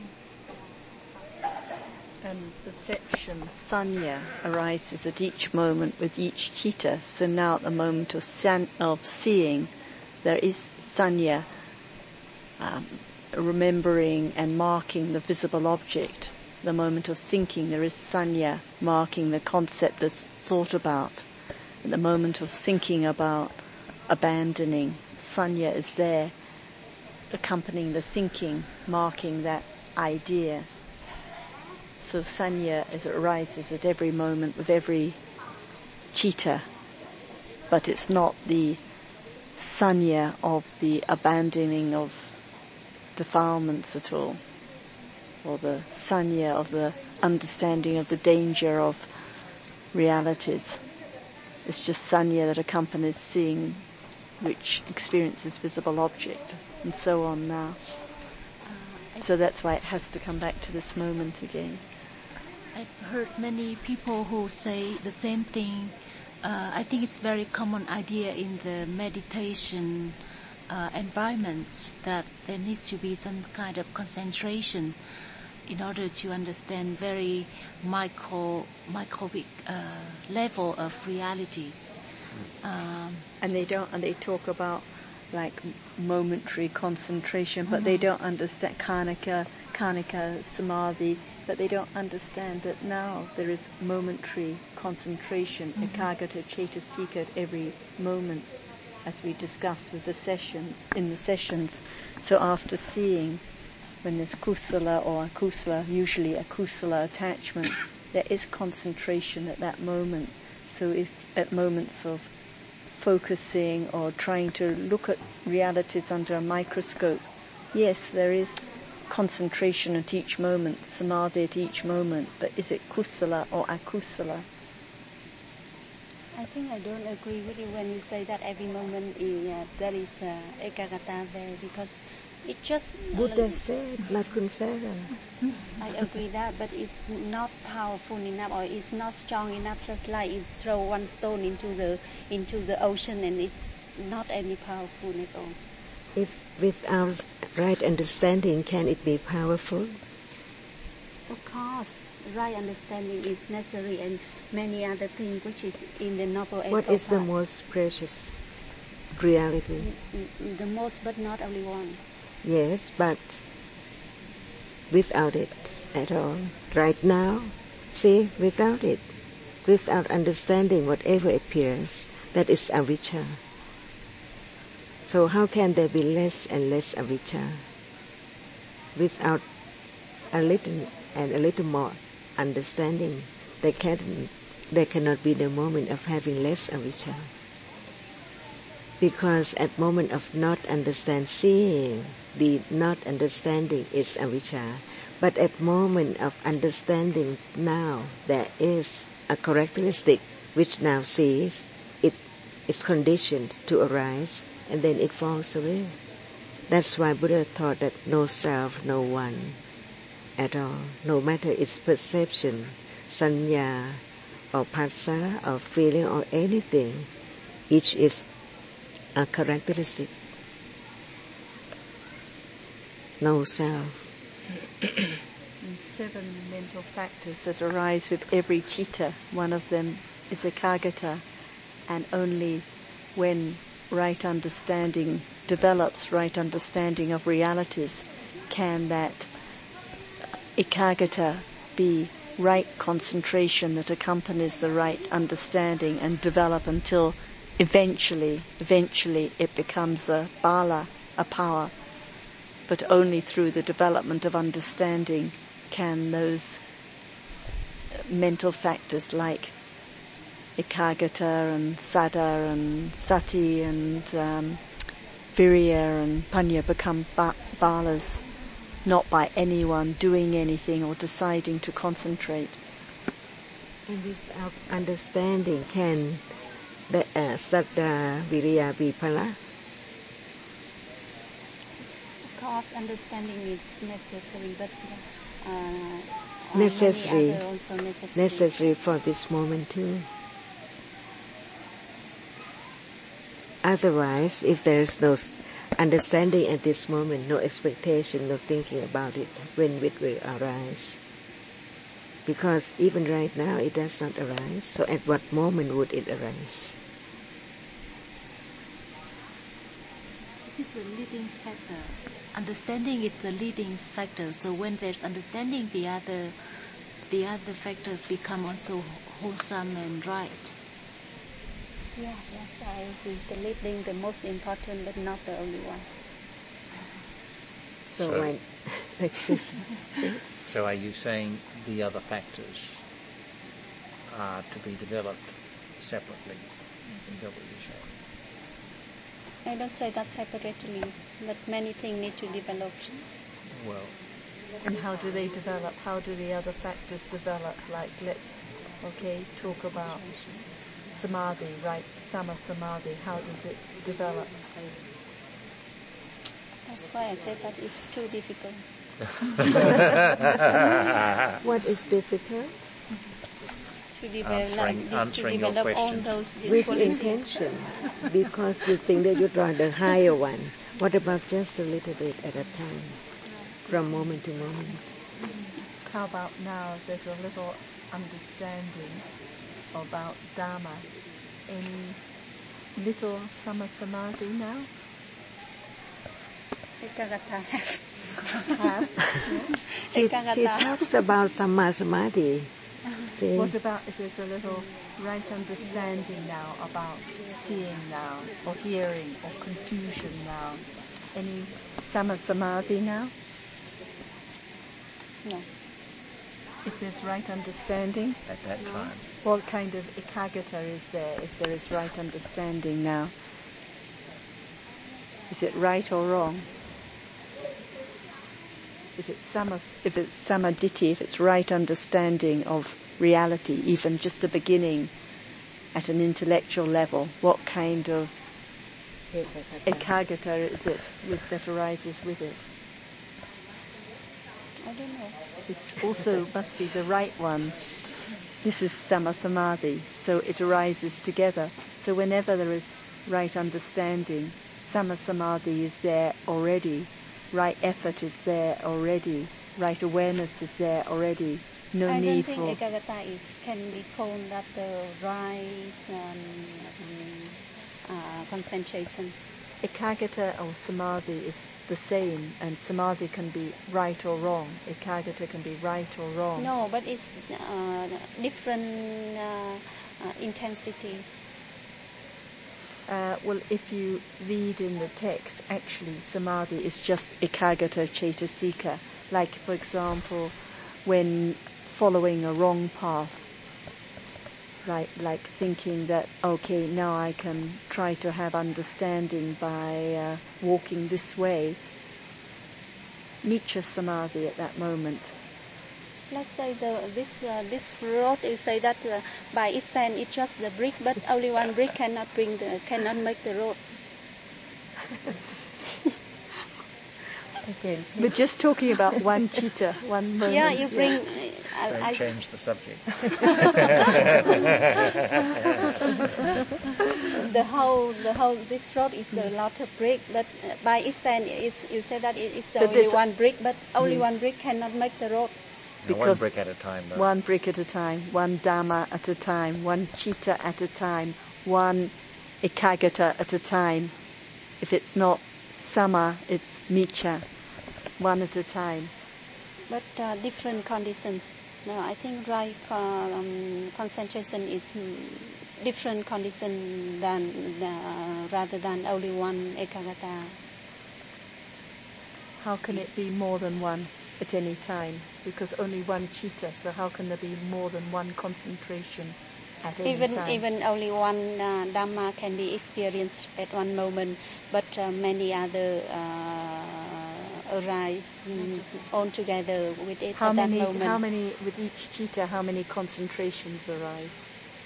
And perception, sanya, arises at each moment with each citta. So now at the moment of seeing, there is sanya, remembering and marking the visible object. The moment of thinking, there is sanya, marking the concept that's thought about. At the moment of thinking about abandoning, sanya is there, accompanying the thinking, marking that idea. So sanya, as it arises at every moment with every citta, but it's not the sanya of the abandoning of defilements at all, or the sanya of the understanding of the danger of realities. It's just sanya that accompanies seeing, which experiences visible object, and so on now. So that's why it has to come back to this moment again. I've heard many people who say the same thing, I think it's very common idea in the meditation environments that there needs to be some kind of concentration in order to understand very microbic level of realities. And they talk about like momentary concentration, but they don't understand Khanika Samadhi, but they don't understand that now there is momentary concentration, ekagata cetasika at every moment, as we discussed with in the sessions. So after seeing when there's kusala or akusala, usually a kusala attachment, there is concentration at that moment. So if at moments of focusing or trying to look at realities under a microscope, yes, there is concentration at each moment, samadhi at each moment, but is it kusala or akusala? I think I don't agree with you when you say that every moment there is ekagata there, because it just... Buddha said, Lakun Sara. I agree that, but it's not powerful enough, or it's not strong enough. Just like you throw one stone into the ocean, and it's not any powerful at all. If without right understanding, can it be powerful? Of course, right understanding is necessary, and many other things which is in the Noble Eightfold Path. What is the most precious reality? The most, but not only one. Yes, but without it at all. Right now, see, without it, without understanding whatever appears, that is avijja. So how can there be less and less avijja? Without a little and a little more understanding, there cannot be the moment of having less avijja. Because at moment of not seeing, the not understanding is avijja. But at moment of understanding now, there is a characteristic which now sees, it is conditioned to arise, and then it falls away. That's why Buddha taught that no self, no one at all, no matter its perception, sanya, or phassa, or feeling, or anything, each is a characteristic. No self. 7 mental factors that arise with every citta. One of them is ekagata, and only when right understanding develops, right understanding of realities, can that ekagata be right concentration that accompanies the right understanding and develop until eventually it becomes a bala, a power. But only through the development of understanding can those mental factors like ekagata and saddha and sati and virya and panya become balas, not by anyone doing anything or deciding to concentrate. And without understanding, can the saddha, virya be pala? Of course, understanding is necessary, but necessary. many other also necessary. Necessary for this moment too. Otherwise, if there is no understanding at this moment, no expectation, no thinking about it, when it will arise. Because even right now it does not arise, so at what moment would it arise? This is the leading factor. Understanding is the leading factor. So when there's understanding, the other factors become also wholesome and right. Yeah, yes, I agree. The leading, the most important, but not the only one. So when, excuse me. Yes. So are you saying the other factors are to be developed separately? Is that what you're saying? I don't say that separately, but many things need to develop. Well, And how do they develop? How do the other factors develop? Like, let's, talk about samadhi, right? Sama samadhi, how does it develop? That's why I said that it's too difficult. What is difficult? to develop, answering your all questions. those With qualities. intention, because you think that you try the higher one. What about just a little bit at a time, from moment to moment? How about now, if there's a little understanding about Dharma, any little Sama Samadhi now? Ekagata. She Ekagata. talks about Samma Samadhi. See? What about if there's a little right understanding now about seeing now, or hearing, or confusion now? Any Sama Samadhi now? No. If there's right understanding? At that time. What kind of ekagata is there if there is right understanding now? Is it right or wrong? If it's samadhi, if it's right understanding of reality, even just a beginning at an intellectual level, what kind of ekagata is it that arises with it? I don't know. It's also must be the right one. This is Sama Samadhi, so it arises together. So whenever there is right understanding, Sama Samadhi is there already. Right effort is there already. Right awareness is there already. No I need don't for... think ekagata can be called that the rise concentration. Ekagata or samadhi is the same, and samadhi can be right or wrong. Ekagata can be right or wrong. No, but it's different intensity. Well, if you read in the text, actually samadhi is just ekagata cetasika. Like, for example, when following a wrong path, right, like thinking that, okay, now I can try to have understanding by walking this way. Miccha samadhi at that moment. Let's say this road, you say that by itself it's just the brick, but only one brick cannot make the road. Okay, we're just talking about one chitta, one moment. Yeah, you bring. Don't change the subject. the whole this road is a lot of brick, but by itself you say that it's only one brick, but only one brick cannot make the road. One brick at a time, though. One brick at a time, one dhamma at a time, one chitta at a time, one ekagata at a time. If it's not sama, it's miccha, one at a time. But different conditions. No, I think right concentration is different condition than rather than only one ekagata. How can it be more than one at any time? Because only one chitta, so how can there be more than one concentration at any time? Even only one dhamma can be experienced at one moment, but many other arise all together with it at that moment. How many, with each chitta, how many concentrations arise?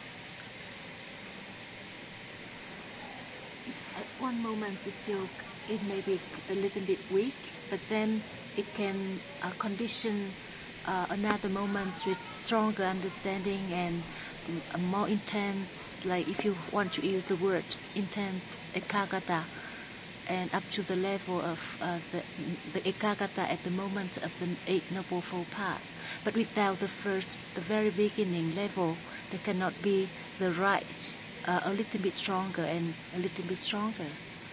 At one moment it may be a little bit weak, but then it can condition another moment with stronger understanding and more intense, like if you want to use the word intense ekagata, and up to the level of the ekagata at the moment of the Eight Noble Fold Path. But without the very beginning level, there cannot be the right, a little bit stronger and a little bit stronger.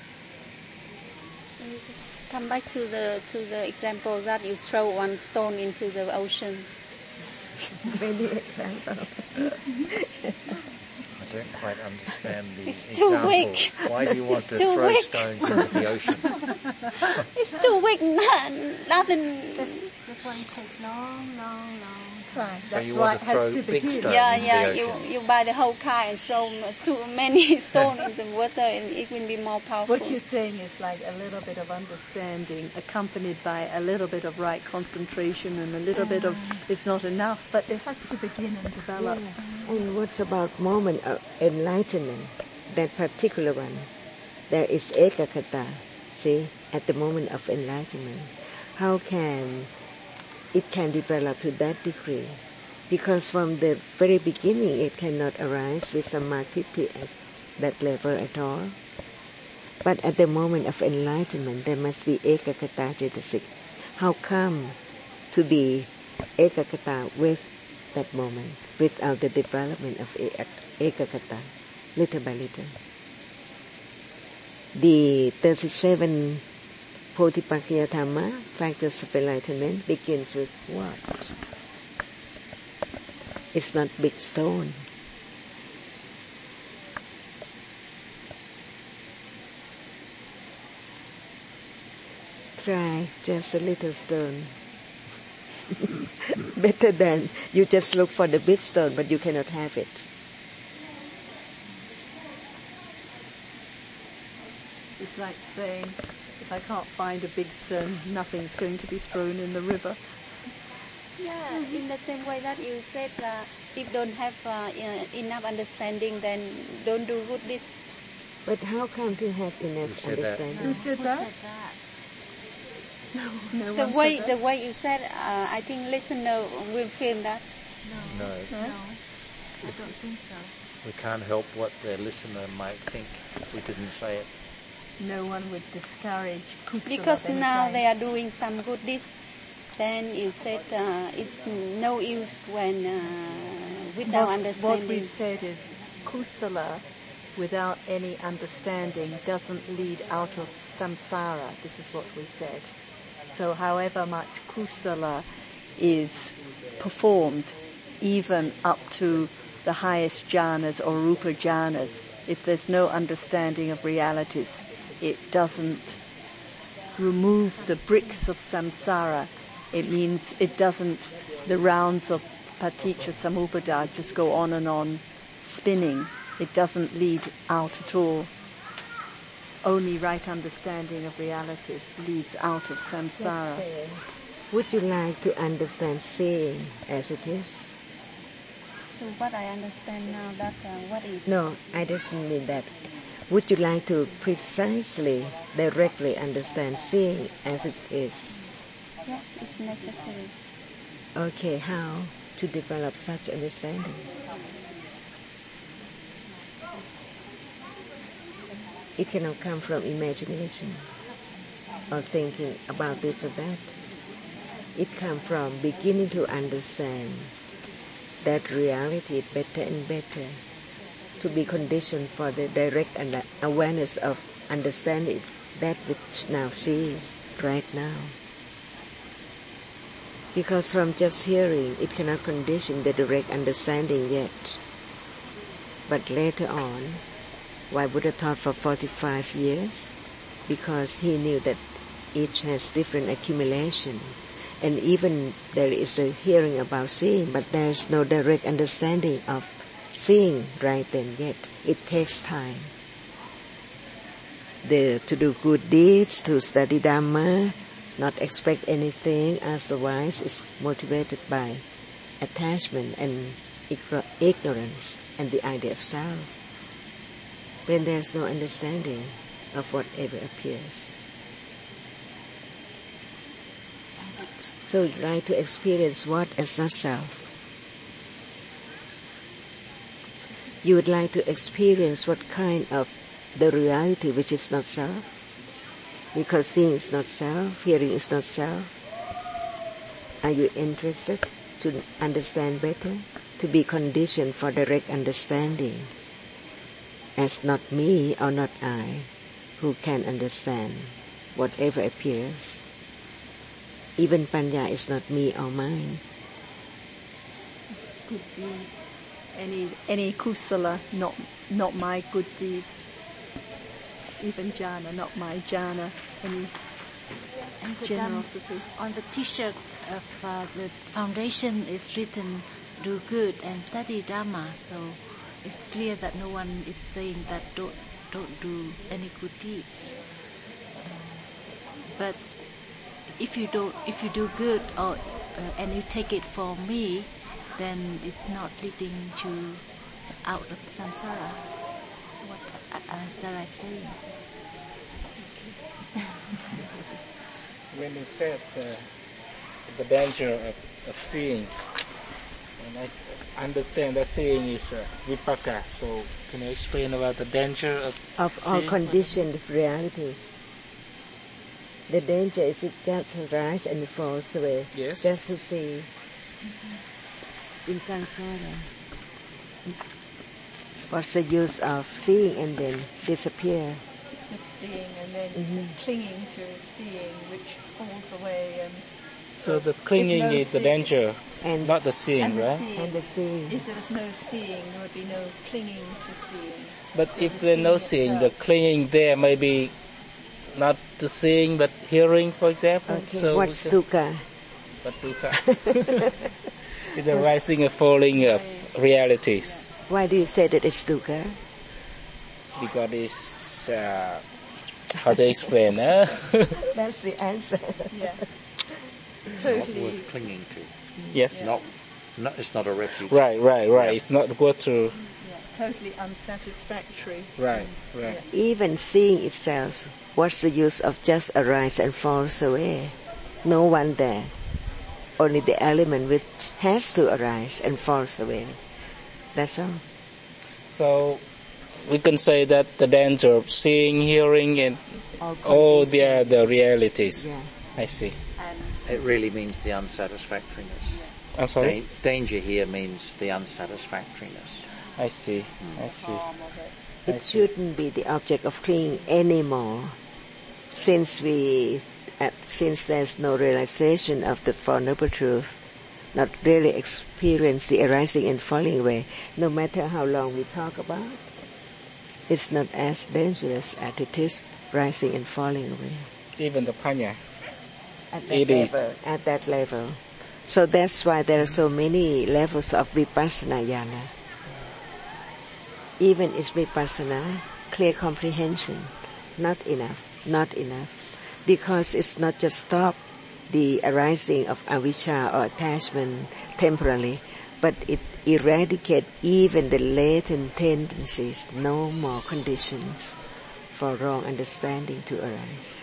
Let's come back to the example that you throw one stone into the ocean. Many examples. I don't quite understand the It's example. too weak. Why do you want It's to too throw weak. stones into the ocean? It's too weak. Nothing. This one takes long time. So you want to throw big stones into the ocean? You buy the whole car and throw too many stones in the water, and it will be more powerful. What you're saying is like a little bit of understanding accompanied by a little bit of right concentration and a little bit of it's not enough, but it has to begin and develop. And what's about moment of enlightenment? That particular one, there is ekagata. See, at the moment of enlightenment, how can it develop to that degree? Because from the very beginning it cannot arise with samadhi at that level at all. But at the moment of enlightenment there must be ekakata cetasik. How come to be ekakata with that moment, without the development of ekakata, little by little? The 37 Potipakkhaya Dhamma, factors of enlightenment, begins with what? It's not big stone. Try just a little stone. Better than you just look for the big stone but you cannot have it. It's like saying, if I can't find a big stone, nothing's going to be thrown in the river. Yeah, in the same way that you said, if don't have enough understanding, then don't do Buddhist. But how come to have enough understanding? Who said that? No The one way said that. the way you said, I think listener will feel that. No, I don't think so. we can't help what the listener might think if we didn't say it. No one would discourage kusala. Because of any now kind. they are doing some good deeds. Then you said it's no use when without understanding. What we've said is kusala without any understanding doesn't lead out of samsara. This is what we said. So however much kusala is performed, even up to the highest jhanas or rupa jhanas, if there's no understanding of realities, it doesn't remove the bricks of samsara. It means it doesn't, the rounds of paticca samuppada just go on and on spinning. It doesn't lead out at all. Only right understanding of realities leads out of samsara. Would you like to understand seeing as it is? So what I understand now that what is No, I don't mean that. Would you like to precisely, directly understand seeing as it is? yes, it's necessary. Okay, how to develop such understanding? It cannot come from imagination or thinking about this or that. It comes from beginning to understand that reality better and better, to be conditioned for the direct awareness of understanding that which now sees right now. Because from just hearing, it cannot condition the direct understanding yet. But later on, why Buddha taught for 45 years? Because he knew that each has different accumulation. And even there is a hearing about seeing, but there is no direct understanding of seeing right then yet. It takes time. To do good deeds, to study Dhamma, not expect anything, otherwise is motivated by attachment and ignorance and the idea of self. When there's no understanding of whatever appears. So you like to experience what is not self. You would like to experience what kind of the reality which is not self. Because seeing is not self, hearing is not self. Are you interested to understand better? To be conditioned for direct understanding as not me or not I who can understand whatever appears. Even panya is not me or mine. Good deeds. Any kusala, not my good deeds. Even jhana, not my jhana. Any And generosity. on the T-shirt of the foundation is written, "Do good and study Dhamma." So it's clear that no one is saying that don't do any good deeds. But if you do good or and you take it for me, then it's not leading you out of samsara. That's what Sarah is saying. When you said the danger of seeing, And I understand that seeing is vipaka. So can you explain about the danger of all seeing? conditioned realities. The danger is it just rise and falls away. Yes. Just to see. In samsara, what's the use of seeing and then disappear? Just seeing and then clinging to seeing, which falls away. And So the clinging no is the seeing. danger, And not the seeing, and the right? seeing. And the seeing. If there was no seeing, there would be no clinging to seeing. But So if the there's no seeing seeing, the itself. clinging there may be not to seeing but hearing, for example. Okay. So What's dukkha? But dukkha. It's the rising and falling of realities. Why do you say that it's dukkha? Because it's, how to explain, That's the answer. Yeah. Not Totally. worth clinging to. Yes. It's not a refuge. Right. It's not worth to, Yeah, totally unsatisfactory. right. Even seeing itself, what's the use of just arise and falls away? No one there. Only the element which has to arise and falls away. That's all. So we can say that the danger of seeing, hearing, and all the realities. Yeah. I see. And It really means the unsatisfactoriness. I'm sorry. Danger here means the unsatisfactoriness. I see. harm of it. It shouldn't be the object of clinging anymore, since there's no realization of the Four Noble Truths, not really experience the arising and falling away. No matter how long we talk about, it's not as dangerous as it is rising and falling away. Even the panya. At that level. So that's why there are so many levels of vipassana jhana. Even it's vipassana, clear comprehension, not enough. Because it's not just stop the arising of avijja or attachment temporarily, but it eradicates even the latent tendencies, no more conditions for wrong understanding to arise.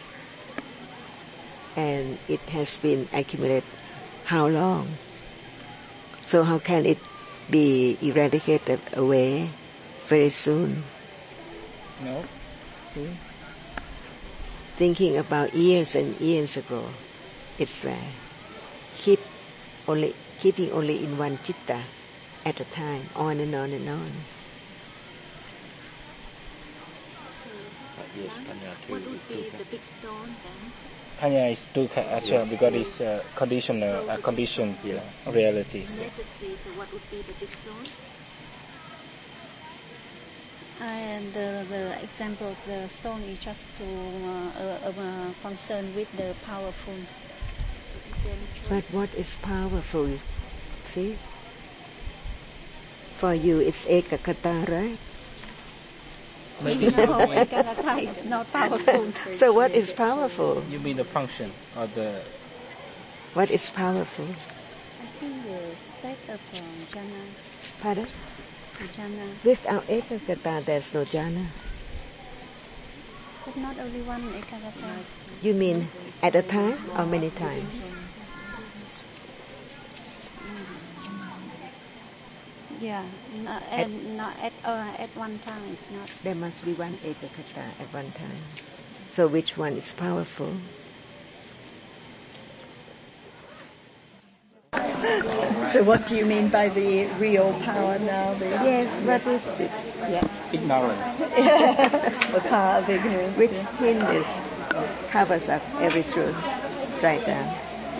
And it has been accumulated how long? So how can it be eradicated away very soon? No. See? Thinking about years and years ago, it's there. Keeping only in one citta at a time, on and on and on. So, But yes, panya too what would is be dukkha. the big stone then? Panya is dukkha as well because it's conditioned reality. So. Let us see, so what would be the big stone? And the example of the stone is just to concern with the powerful. But what is powerful? See? For you, it's ekakata, right? Maybe No, Ekagata is not powerful. So what is powerful? you mean the function or the What is powerful? I think the state of jhana. Pardon? Jhana. Without ekakata, there's no jhana. But not only one ekagata. You mean at a time or many times? Yeah, not at one time. It's not. There must be one ekakata at one time. So which one is powerful? So what do you mean by the real power now? Yes, what is it? Yeah. ignorance. The power of ignorance. Which hinders, covers up every truth right now.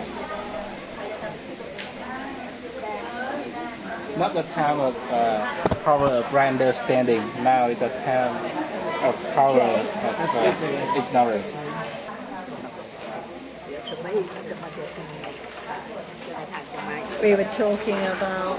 Not the time of power of understanding. Now is the time of power of ignorance. We were talking about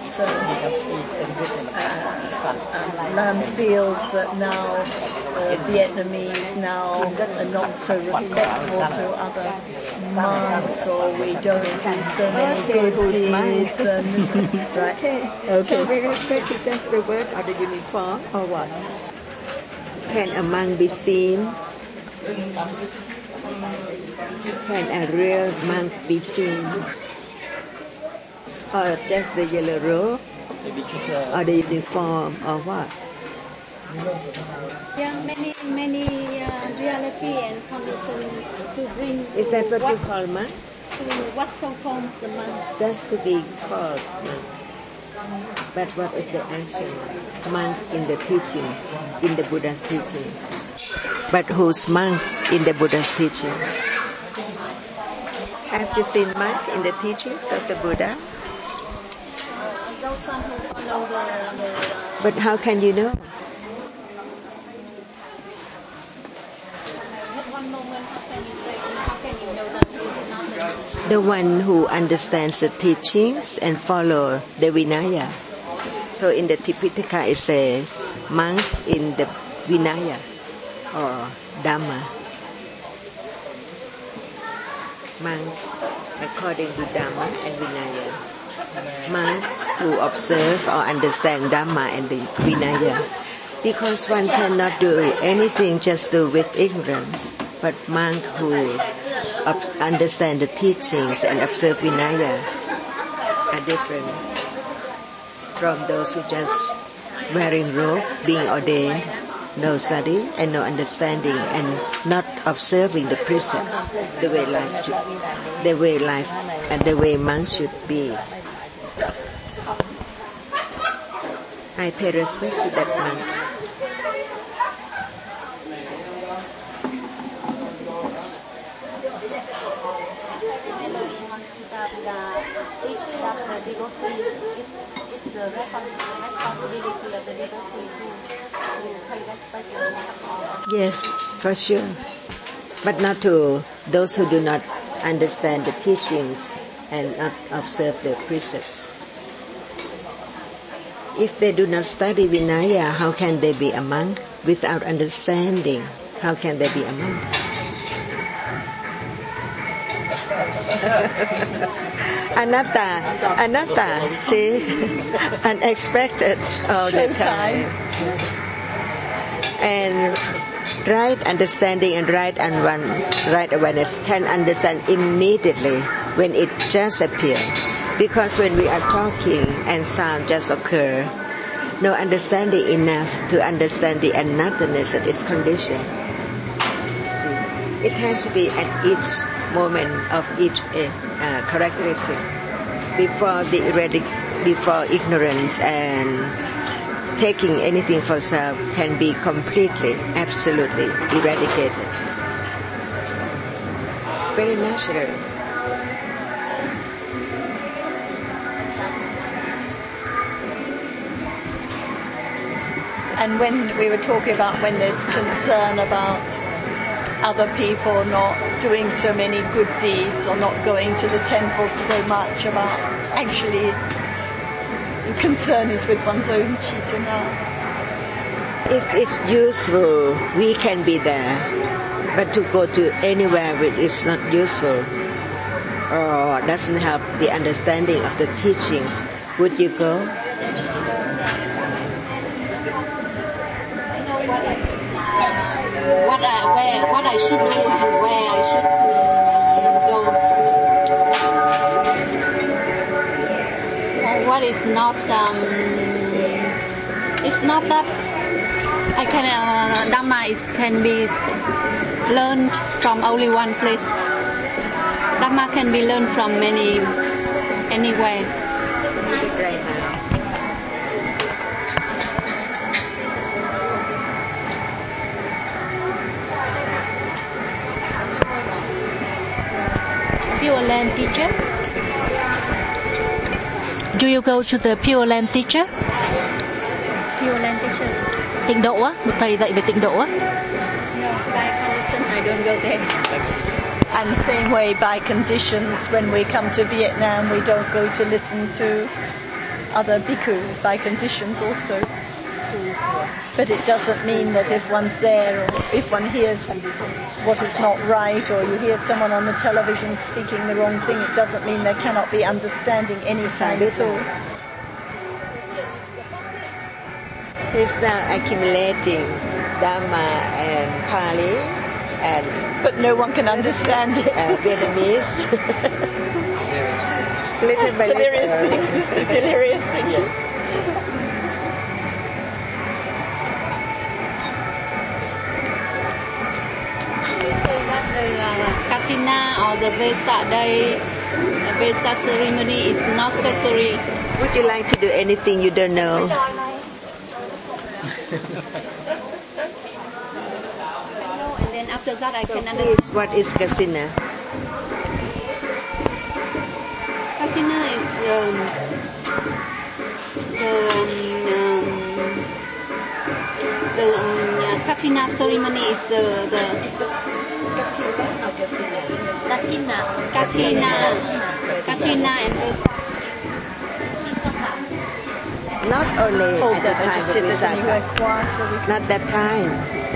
land feels that now Vietnamese now are not so respectful to other monks, or we don't do so many good deeds. And, right? So Okay. we respect it just the word or the uniform or what? Can a monk be seen? Can a real monk be seen? Or just the yellow robe? Maybe just Or the uniform? Or what? Yeah, many reality and conditions to bring. Is that what you call monk? To what so called the monk? Just to be called monk. But what is the action? Monk in the teachings, in the Buddha's teachings. But who's monk in the Buddha's teaching? Have you seen monk in the teachings of the Buddha? Those who follow the But how can you know? at one moment, how can you know that it's not the monk? The one who understands the teachings and follow the Vinaya. So in the Tipitaka it says, monks in the Vinaya or Dhamma. Monks according to Dhamma and Vinaya. Monks who observe or understand Dhamma and the Vinaya. Because one cannot do anything just do with ignorance. But monks who understand the teachings and observe Vinaya are different from those who just wearing robe, being ordained, no study and no understanding and not observing the precepts, the way life and the way monks should be. I pay respect to that monk. Teach that the devotee is the responsibility of the devotee to pay respect and to support. Yes, for sure. But not to those who do not understand the teachings and not observe the precepts. If they do not study Vinaya, how can they be a monk? Without understanding, how can they be a monk? Anatta, see, unexpected all the time. And right understanding and right awareness can understand immediately when it just appears. Because when we are talking and sound just occur, no understanding enough to understand the unnothingness of its condition. See, it has to be at each moment of each characteristic before ignorance and taking anything for self can be completely, absolutely eradicated. Very naturally. And when we were talking about when there's concern about other people not doing so many good deeds or not going to the temples so much, about actually the concern is with one's own chitana. If it's useful, we can be there. But to go to anywhere which is not useful or doesn't help the understanding of the teachings, would you go? What I should do and where I should go. What is not, it's not that I can, Dhamma can be learned from only one place. Dhamma can be learned from anywhere. Pure Land teacher? Do you go to the Pure Land teacher? Pure Land teacher? Tịnh độ á, một thầy dạy về tịnh độ á. No, by condition I don't go there. And same way by conditions, when we come to Vietnam, we don't go to listen to other bhikkhus by conditions also. But it doesn't mean that if one's there or if one hears what is not right or you hear someone on the television speaking the wrong thing, it doesn't mean there cannot be understanding any time at all. He's now accumulating Dhamma and Pali and but no one can understand it. Vietnamese. Little by Deliriously, deliriously, yes. You say that the Katina or the Vesak day, Vesak ceremony is not necessary. Would you like to do anything you don't know? And then after that I can understand. What is Kasina? Katina is the Katina ceremony is the Katina and Vesak. Not only Hold at the that, I time just of sit as Visakha. anywhere quiet so we can Not that time.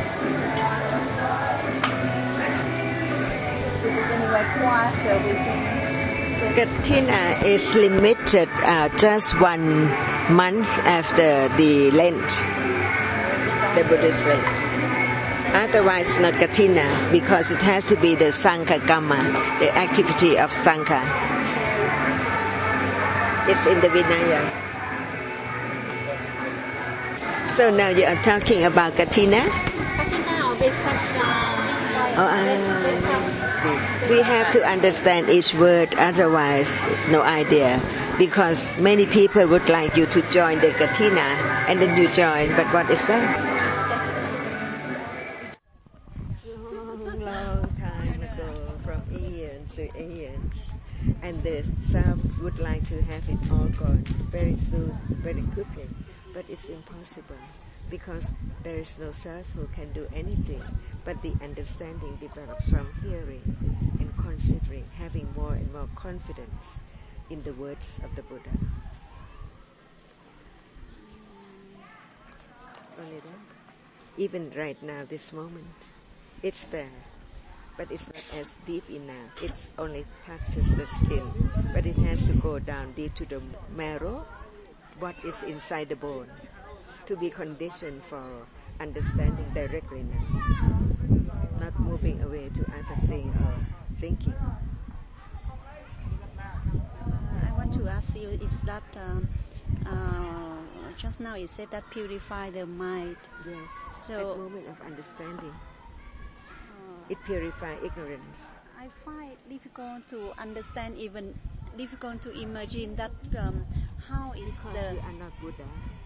sit as anywhere quiet so we can Katina is limited just 1 month after the Lent, the Buddhist Lent. Otherwise not Katina, because it has to be the Sangha Kamma, the activity of Sangha. It's in the Vinaya. So now you are talking about Katina? Katina or Vesak. See. We have to understand each word, otherwise no idea. Because many people would like you to join the Katina, and then you join, but what is that? Long time ago, from eons to eons. And the South would like to have it all gone very soon, very quickly. But it's impossible, because there is no self who can do anything, but the understanding develops from hearing and considering, having more and more confidence in the words of the Buddha. Only that. Even right now, this moment, it's there, but it's not as deep enough. It's only touches the skin, but it has to go down deep to the marrow, what is inside the bone, to be conditioned for understanding directly now, not moving away to other thing or thinking. I want to ask you, is that just now you said that purify the mind. Yes, So that moment of understanding, it purifies ignorance. I find it difficult to understand, even difficult to imagine that how is Because you are not Buddha.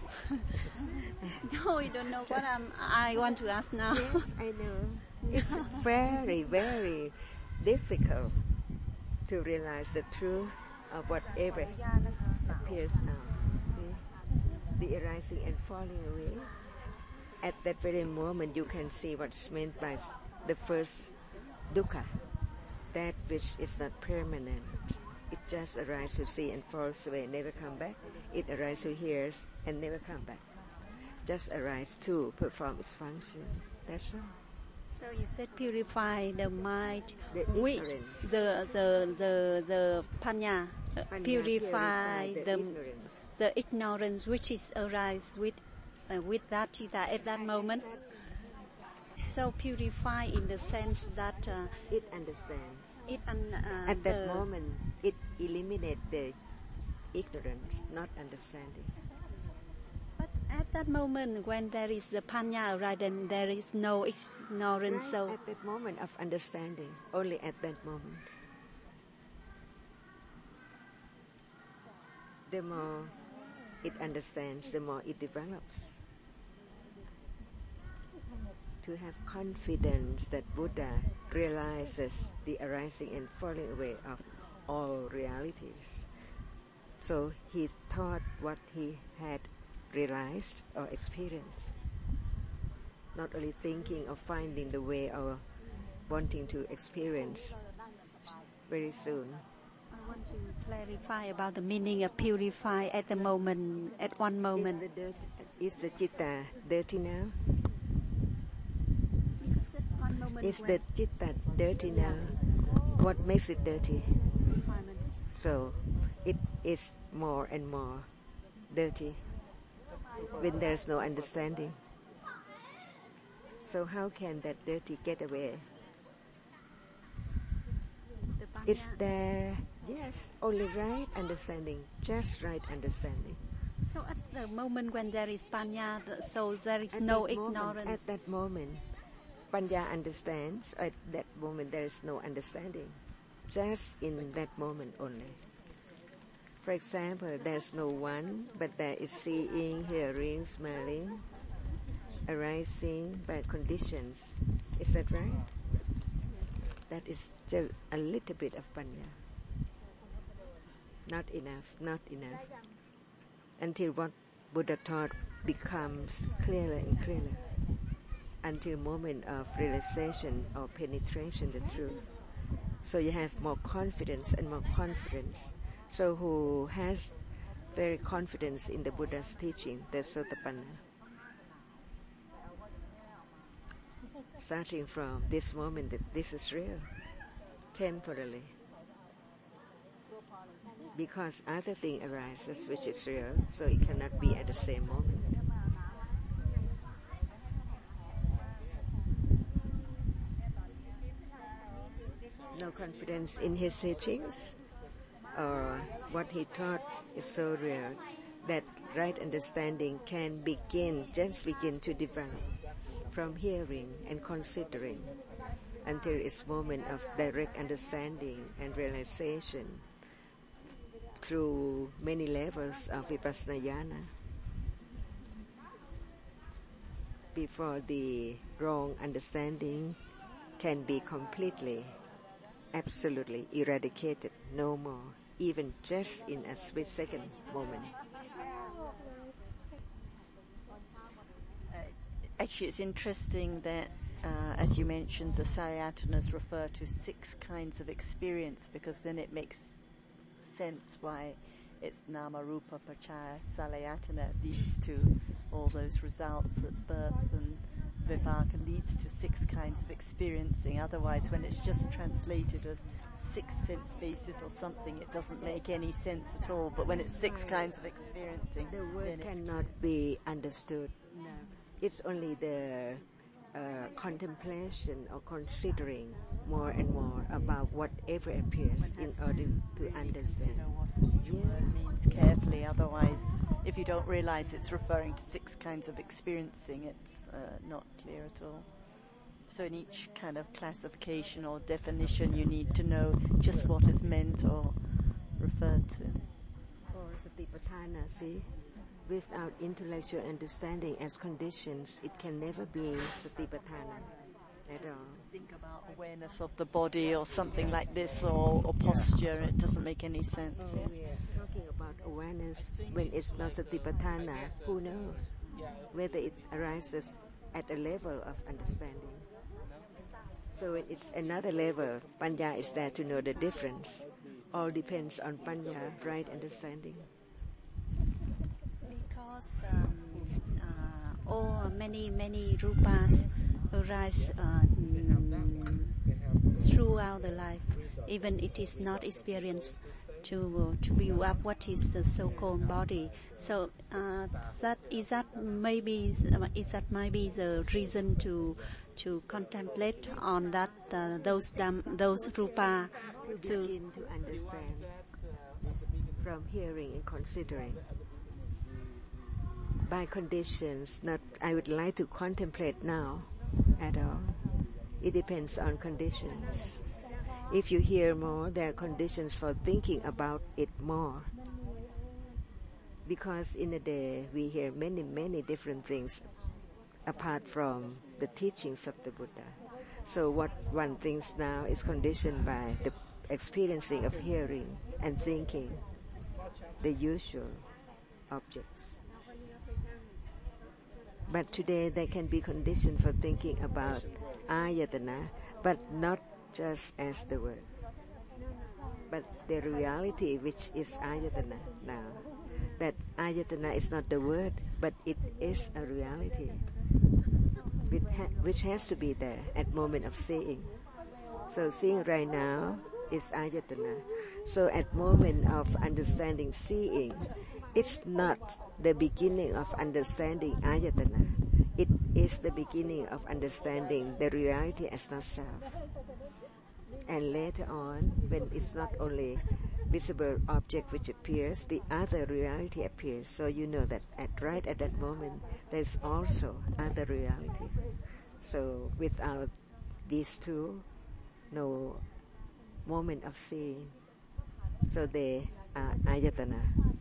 No, you don't know what I want to ask now. Yes, I know. It's very, very difficult to realize the truth of whatever appears now. See? The arising and falling away. At that very moment, you can see what's meant by the first dukkha, that which is not permanent. It just arises to see and falls away, never come back. It arises to hear and never come back. Just arises to perform its function. That's all. So you said purify the mind, The which ignorance. the panya, purify ignorance. the ignorance which is arise with that chitta at that moment. So purify in the sense that It understands. at At that moment, it eliminates the ignorance, not understanding. But at that moment, when there is the panya, right, then there is no ignorance. Right So at that moment of understanding, only at that moment. The more it understands, the more it develops. To have confidence that Buddha realizes the arising and falling away of all realities. So he taught what he had realized or experienced. Not only thinking of finding the way or wanting to experience very soon. I want to clarify about the meaning of purify at the moment, at one moment. Is the citta dirty now? Because at one moment Is when the citta dirty now? What makes it dirty? defilements. So it is more and more dirty when there's no understanding. So how can that dirty get away? The panya, It's there Yes, only right understanding, just right understanding. So at the moment when there is panya, so there is no ignorance. At that moment, panya understands. At that moment, there is no understanding. Just in that moment only. For example, there's no one, but there is seeing, hearing, smelling, arising by conditions. Is that right? Yes. That is just a little bit of panya. Not enough. Until what Buddha taught becomes clearer and clearer. Until moment of realization or penetration the truth. So you have more confidence and more confidence. So who has very confidence in the Buddha's teaching, the Sotapanna. Starting from this moment that this is real, temporarily. Because other thing arises which is real, so it cannot be at the same moment. No confidence in his teachings, or what he taught is so real that right understanding can begin to develop from hearing and considering until its moment of direct understanding and realization through many levels of vipassana jnana before the wrong understanding can be completely, absolutely eradicated, no more, even just in a split second moment. Actually, it's interesting that, as you mentioned, the Salayatanas refer to 6 kinds of experience, because then it makes sense why it's nama rupa pachaya salayatana leads to all those results at birth, and vipaka leads to 6 kinds of experiencing. Otherwise, when it's just translated as 6 sense bases or something, it doesn't make any sense at all. But when it's 6 kinds of experiencing, the word cannot be understood. No. It's only the contemplation or considering more and more about whatever appears in order to understand. Consider what each word means carefully. Otherwise, if you don't realize it's referring to 6 kinds of experiencing, it's not clear at all. So in each kind of classification or definition, you need to know just what is meant or referred to. For Satipatthana, see, without intellectual understanding as conditions, it can never be Satipatthana at all. Think about awareness of the body or something like this, or posture. It doesn't make any sense. Oh, we are talking about awareness when it's not Satipatthana. Who knows whether it arises at a level of understanding. So when it's another level, Panya is there to know the difference. All depends on Panya, right understanding. Because many rupas arise throughout the life, even it is not experienced to build up what is the so-called body. So that might be the reason to contemplate on that those rupa to begin to understand from hearing and considering. By conditions, not I would like to contemplate now at all. It depends on conditions. If you hear more, there are conditions for thinking about it more. Because in a day we hear many different things apart from the teachings of the Buddha. So what one thinks now is conditioned by the experiencing of hearing and thinking, the usual objects. But today they can be conditioned for thinking about ayatana, but not just as the word, but the reality which is ayatana now. That ayatana is not the word, but it is a reality which has to be there at moment of seeing. So seeing right now is ayatana. So at moment of understanding seeing, it's not the beginning of understanding ayatana. It is the beginning of understanding the reality as not self. And later on, when it's not only visible object which appears, the other reality appears. So you know that right at that moment, there's also other reality. So without these two, no moment of seeing. So they are ayatana.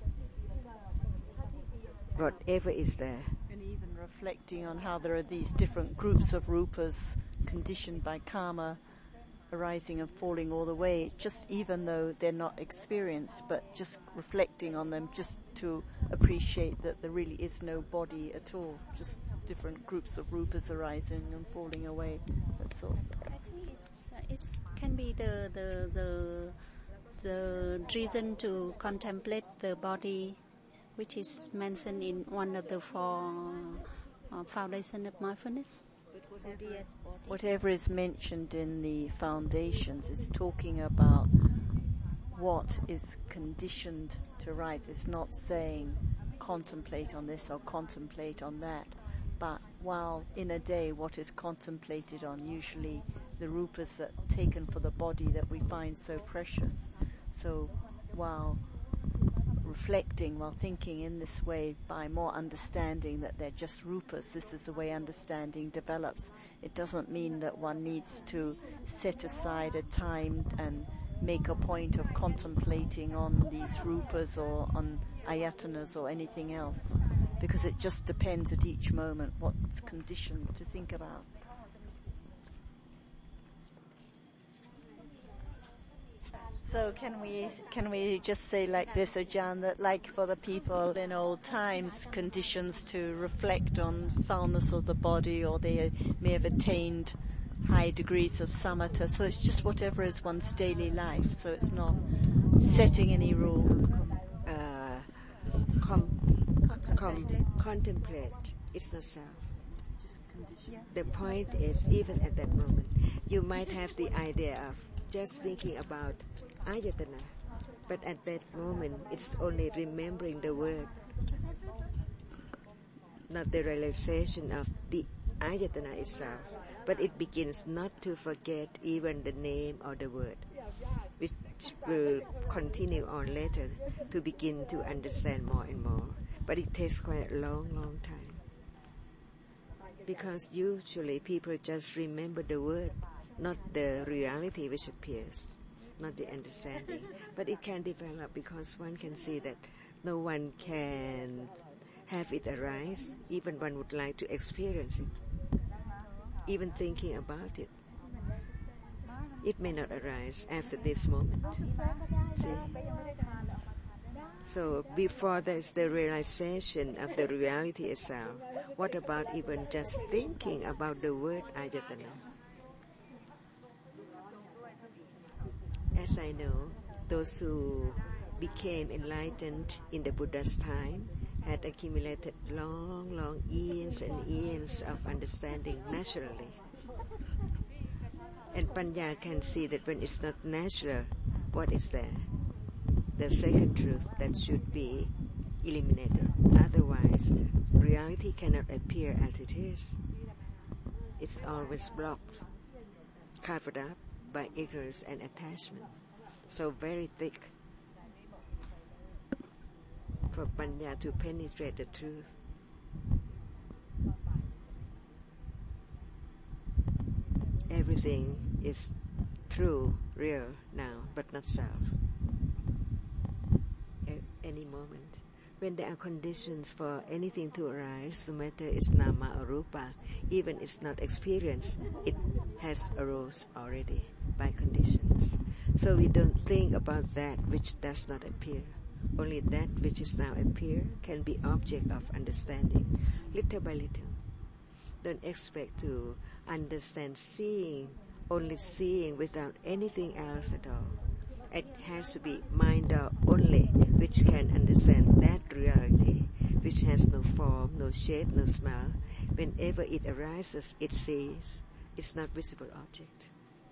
Whatever is there. And even reflecting on how there are these different groups of rupas conditioned by karma, arising and falling all the way, just even though they're not experienced, but just reflecting on them just to appreciate that there really is no body at all, just different groups of rupas arising and falling away. That's all. I think it can be the reason to contemplate the body, which is mentioned in one of the four foundation of mindfulness. Whatever is mentioned in the foundations is talking about what is conditioned to rise. It's not saying contemplate on this or contemplate on that. But while in a day what is contemplated on, usually the rupas that are taken for the body that we find so precious. So while reflecting, while thinking in this way, by more understanding that they're just rupas, this is the way understanding develops. It doesn't mean that one needs to set aside a time and make a point of contemplating on these rupas or on ayatanas or anything else, because it just depends at each moment what's conditioned to think about. So can we just say like this, Ajahn, that like for the people in old times, conditions to reflect on foulness of the body, or they may have attained high degrees of samatha. So it's just whatever is one's daily life. So it's not setting any rule. Contemplate. It's not self. The point is, even at that moment, you might have the idea of just thinking about ayatana, but at that moment it's only remembering the word, not the realization of the ayatana itself. But it begins not to forget even the name or the word, which will continue on later to begin to understand more and more. But it takes quite a long time, because usually people just remember the word, not the reality which appears, not the understanding. But it can develop, because one can see that no one can have it arise. Even one would like to experience it, even thinking about it. It may not arise after this moment. See? So before there is the realization of the reality itself, what about even just thinking about the word ayatana? As I know, those who became enlightened in the Buddha's time had accumulated long eons and eons of understanding naturally. And Panya can see that when it's not natural, what is there? The second truth that should be eliminated. Otherwise, reality cannot appear as it is. It's always blocked, covered up by ignorance and attachment. So very thick for Panya to penetrate the truth. Everything is true, real now, but not self. At any moment, when there are conditions for anything to arise, no matter it's nama or rupa, even it's not experienced, it has arose already by conditions. So we don't think about that which does not appear. Only that which is now appear can be object of understanding, little by little. Don't expect to understand seeing, only seeing without anything else at all. It has to be mind only which can understand that reality, which has no form, no shape, no smell. Whenever it arises, it sees. It's not visible object.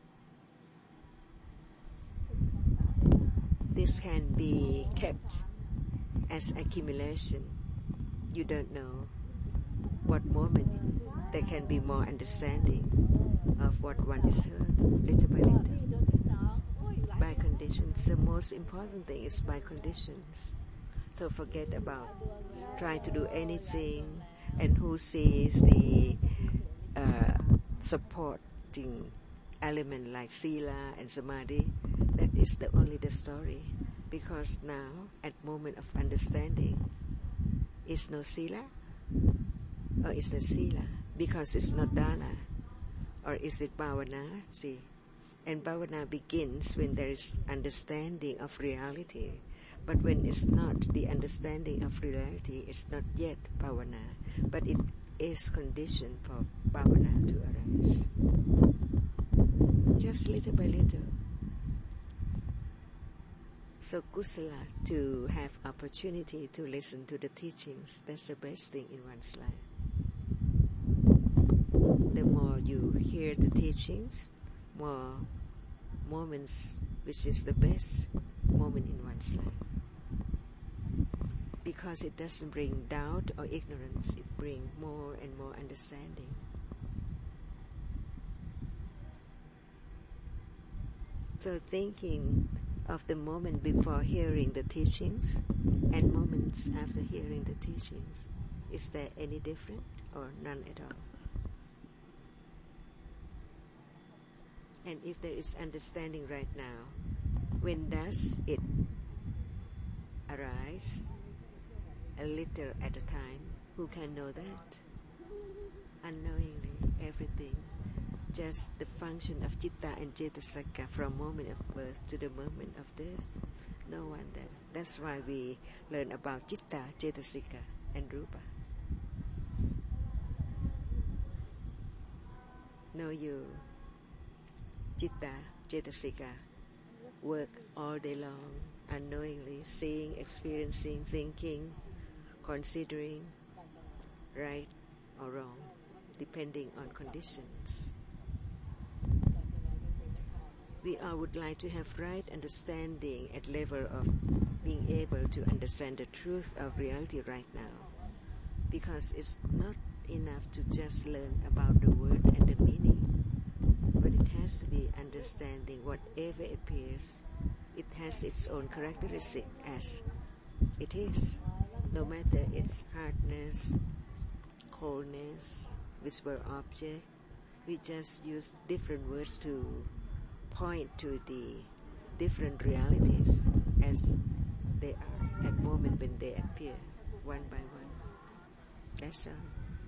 This can be kept as accumulation. You don't know what moment there can be more understanding of what one is heard, little by little, by condition. conditions. The most important thing is by conditions. So forget about try to do anything, and who sees the supporting element like sila and samadhi. That is only the story, because now at moment of understanding, is no sila, or is it sila? Because it's not dana, or is it bhavana? See, and bhavana begins when there is understanding of reality. But when it's not the understanding of reality, it's not yet bhavana, but it is condition for bhavana to arise. Just little by little. So kusala, to have opportunity to listen to the teachings, that's the best thing in one's life. The more you hear the teachings, more moments, which is the best moment in one's life. Because it doesn't bring doubt or ignorance, it brings more and more understanding. So thinking of the moment before hearing the teachings and moments after hearing the teachings, is there any different or none at all? And if there is understanding right now, when does it arise? A little at a time. Who can know that? Unknowingly, everything. Just the function of citta and cetasika from moment of birth to the moment of death. No wonder. That's why we learn about citta, cetasika, and rupa. Know you, citta, cetasika, work all day long, unknowingly, seeing, experiencing, thinking, considering, right or wrong, depending on conditions. We all would like to have right understanding at level of being able to understand the truth of reality right now, because it's not enough to just learn about the word and the meaning, but it has to be understanding whatever appears. It has its own characteristic as it is, no matter its hardness, coldness, visible object. We just use different words to point to the different realities as they are at moment when they appear, one by one. That's all.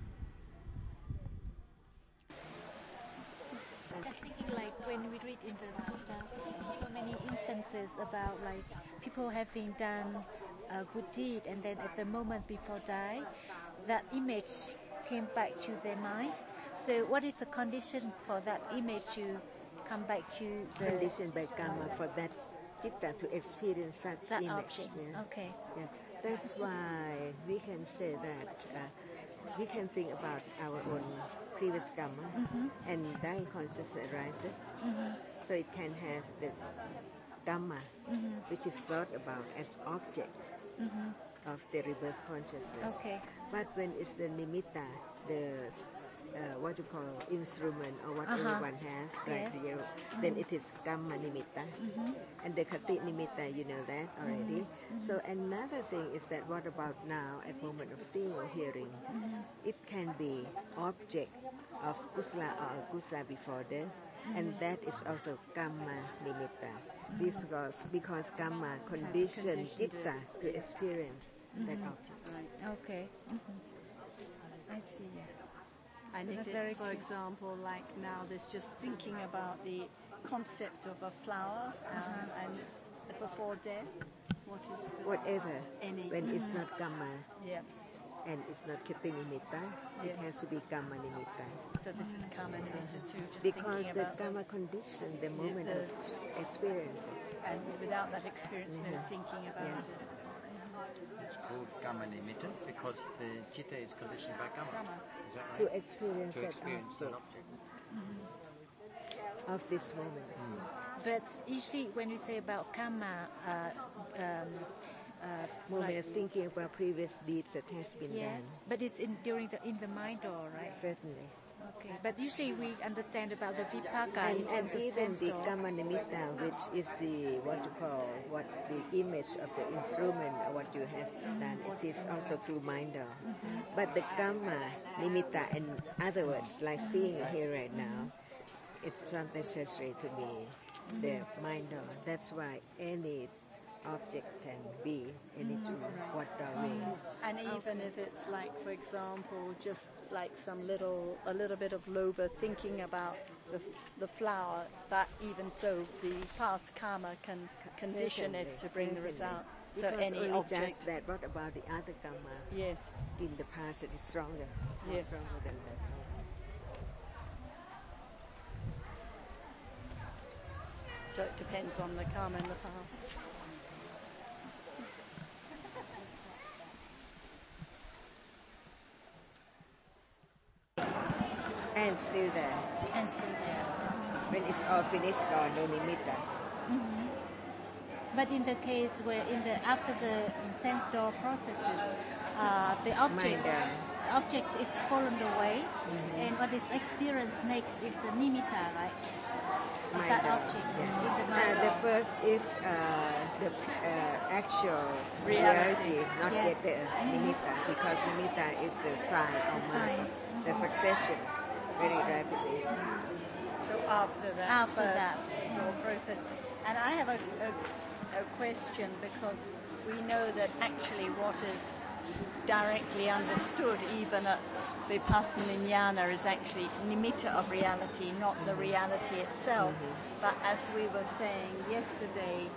Just thinking like when we read in the suttas, so many instances about like people having done a good deed, and then at the moment before die, that image came back to their mind. So what is the condition for that image to come back to the condition by karma for that citta to experience such that image? object? Yeah. Okay. Yeah. That's why we can say that we can think about our own previous karma, and dying consciousness arises. So it can have the dhamma, which is thought about as object of the rebirth consciousness. Okay. But when it's the nimitta, the what you call instrument or whatever one has, right here, then it is kamma nimitta, and the kati nimitta, you know that already. So another thing is that what about now at moment of seeing or hearing? It can be object of kusala or akusala before death, and that is also kamma nimitta. Because kamma condition citta to experience that object. Okay. I see. And if it's, for example, like now there's just thinking about the concept of a flower, and it's before death, what is the Whatever, any when it's not kamma, yeah. and it's not kati nimitta, it has to be kamma nimitta. So this is karma nimitta too, just Because thinking the about kamma condition, the moment of experience. and without that experience, no thinking about it. It's called kamma nimitta because the citta is conditioned by kamma. Is that right? To experience To that experience an object object. of this moment. But usually when we say about karma, Moment of thinking about previous deeds that has been done. yes, but it's in the mind, all right? Certainly. Okay. Okay, but usually we understand about the vipaka in And terms of even the sense-door. Kama Nimitta, which is the image of the instrument, what you have done, it is also through mind-door. But the Kama Nimitta, in other words, like seeing here right now, it's not necessary to be the mind-door. That's why any object can be any through what way. And even if it's like, for example, just like a little bit of lobha thinking about the flower, that even so, the past karma can condition it to bring the result. So Because any only object. just that. What about the other karma? Yes. In the past, it is stronger. Yes. Stronger than that. So it depends on the karma in the past. And still there. And still there. When it's all finished, no nimitta. But in the case where after the sense door processes, the object is fallen away, and what is experienced next is the nimitta, right? Of that object in the mind. The first is the actual reality, not Yes. yet the nimitta, because nimitta is the sign of sign. the succession very rapidly. So after that your process. And I have a question, because we know that actually what is directly understood even at Vipassana Jnana is actually nimitta of reality, not the reality itself. But as we were saying yesterday,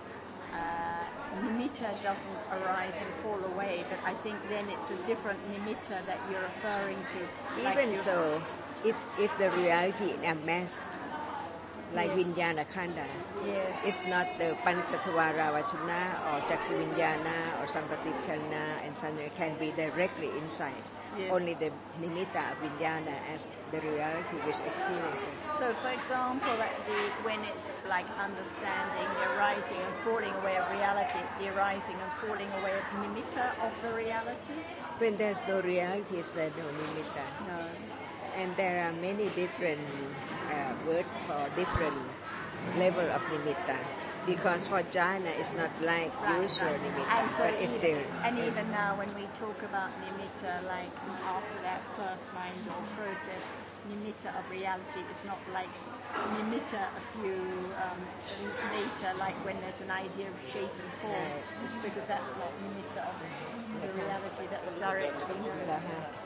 nimitta doesn't arise and fall away, but I think then it's a different nimitta that you're referring to. Even so, it is the reality in a mass, like Yes. Vijnana Khanda. Yes. It's not the Panchatvara Vachana or Chakku Vijnana or Sampatichana and so on. It can be directly inside. Yes. Only the nimitta of Vijnana as the reality which experiences. So, for example, when it's like understanding the arising and falling away of reality, it's the arising and falling away of nimitta of the reality? When there's no reality, is there no nimitta? No. And there are many different words for different level of nimitta. Because for jhana, it's not like usual nimitta, And so but it's still. even now when we talk about nimitta, like after that first mind or process, nimitta of reality is not like nimitta a few later, like when there's an idea of shape and form. Right. It's because that's not nimitta of the reality, that's directly known.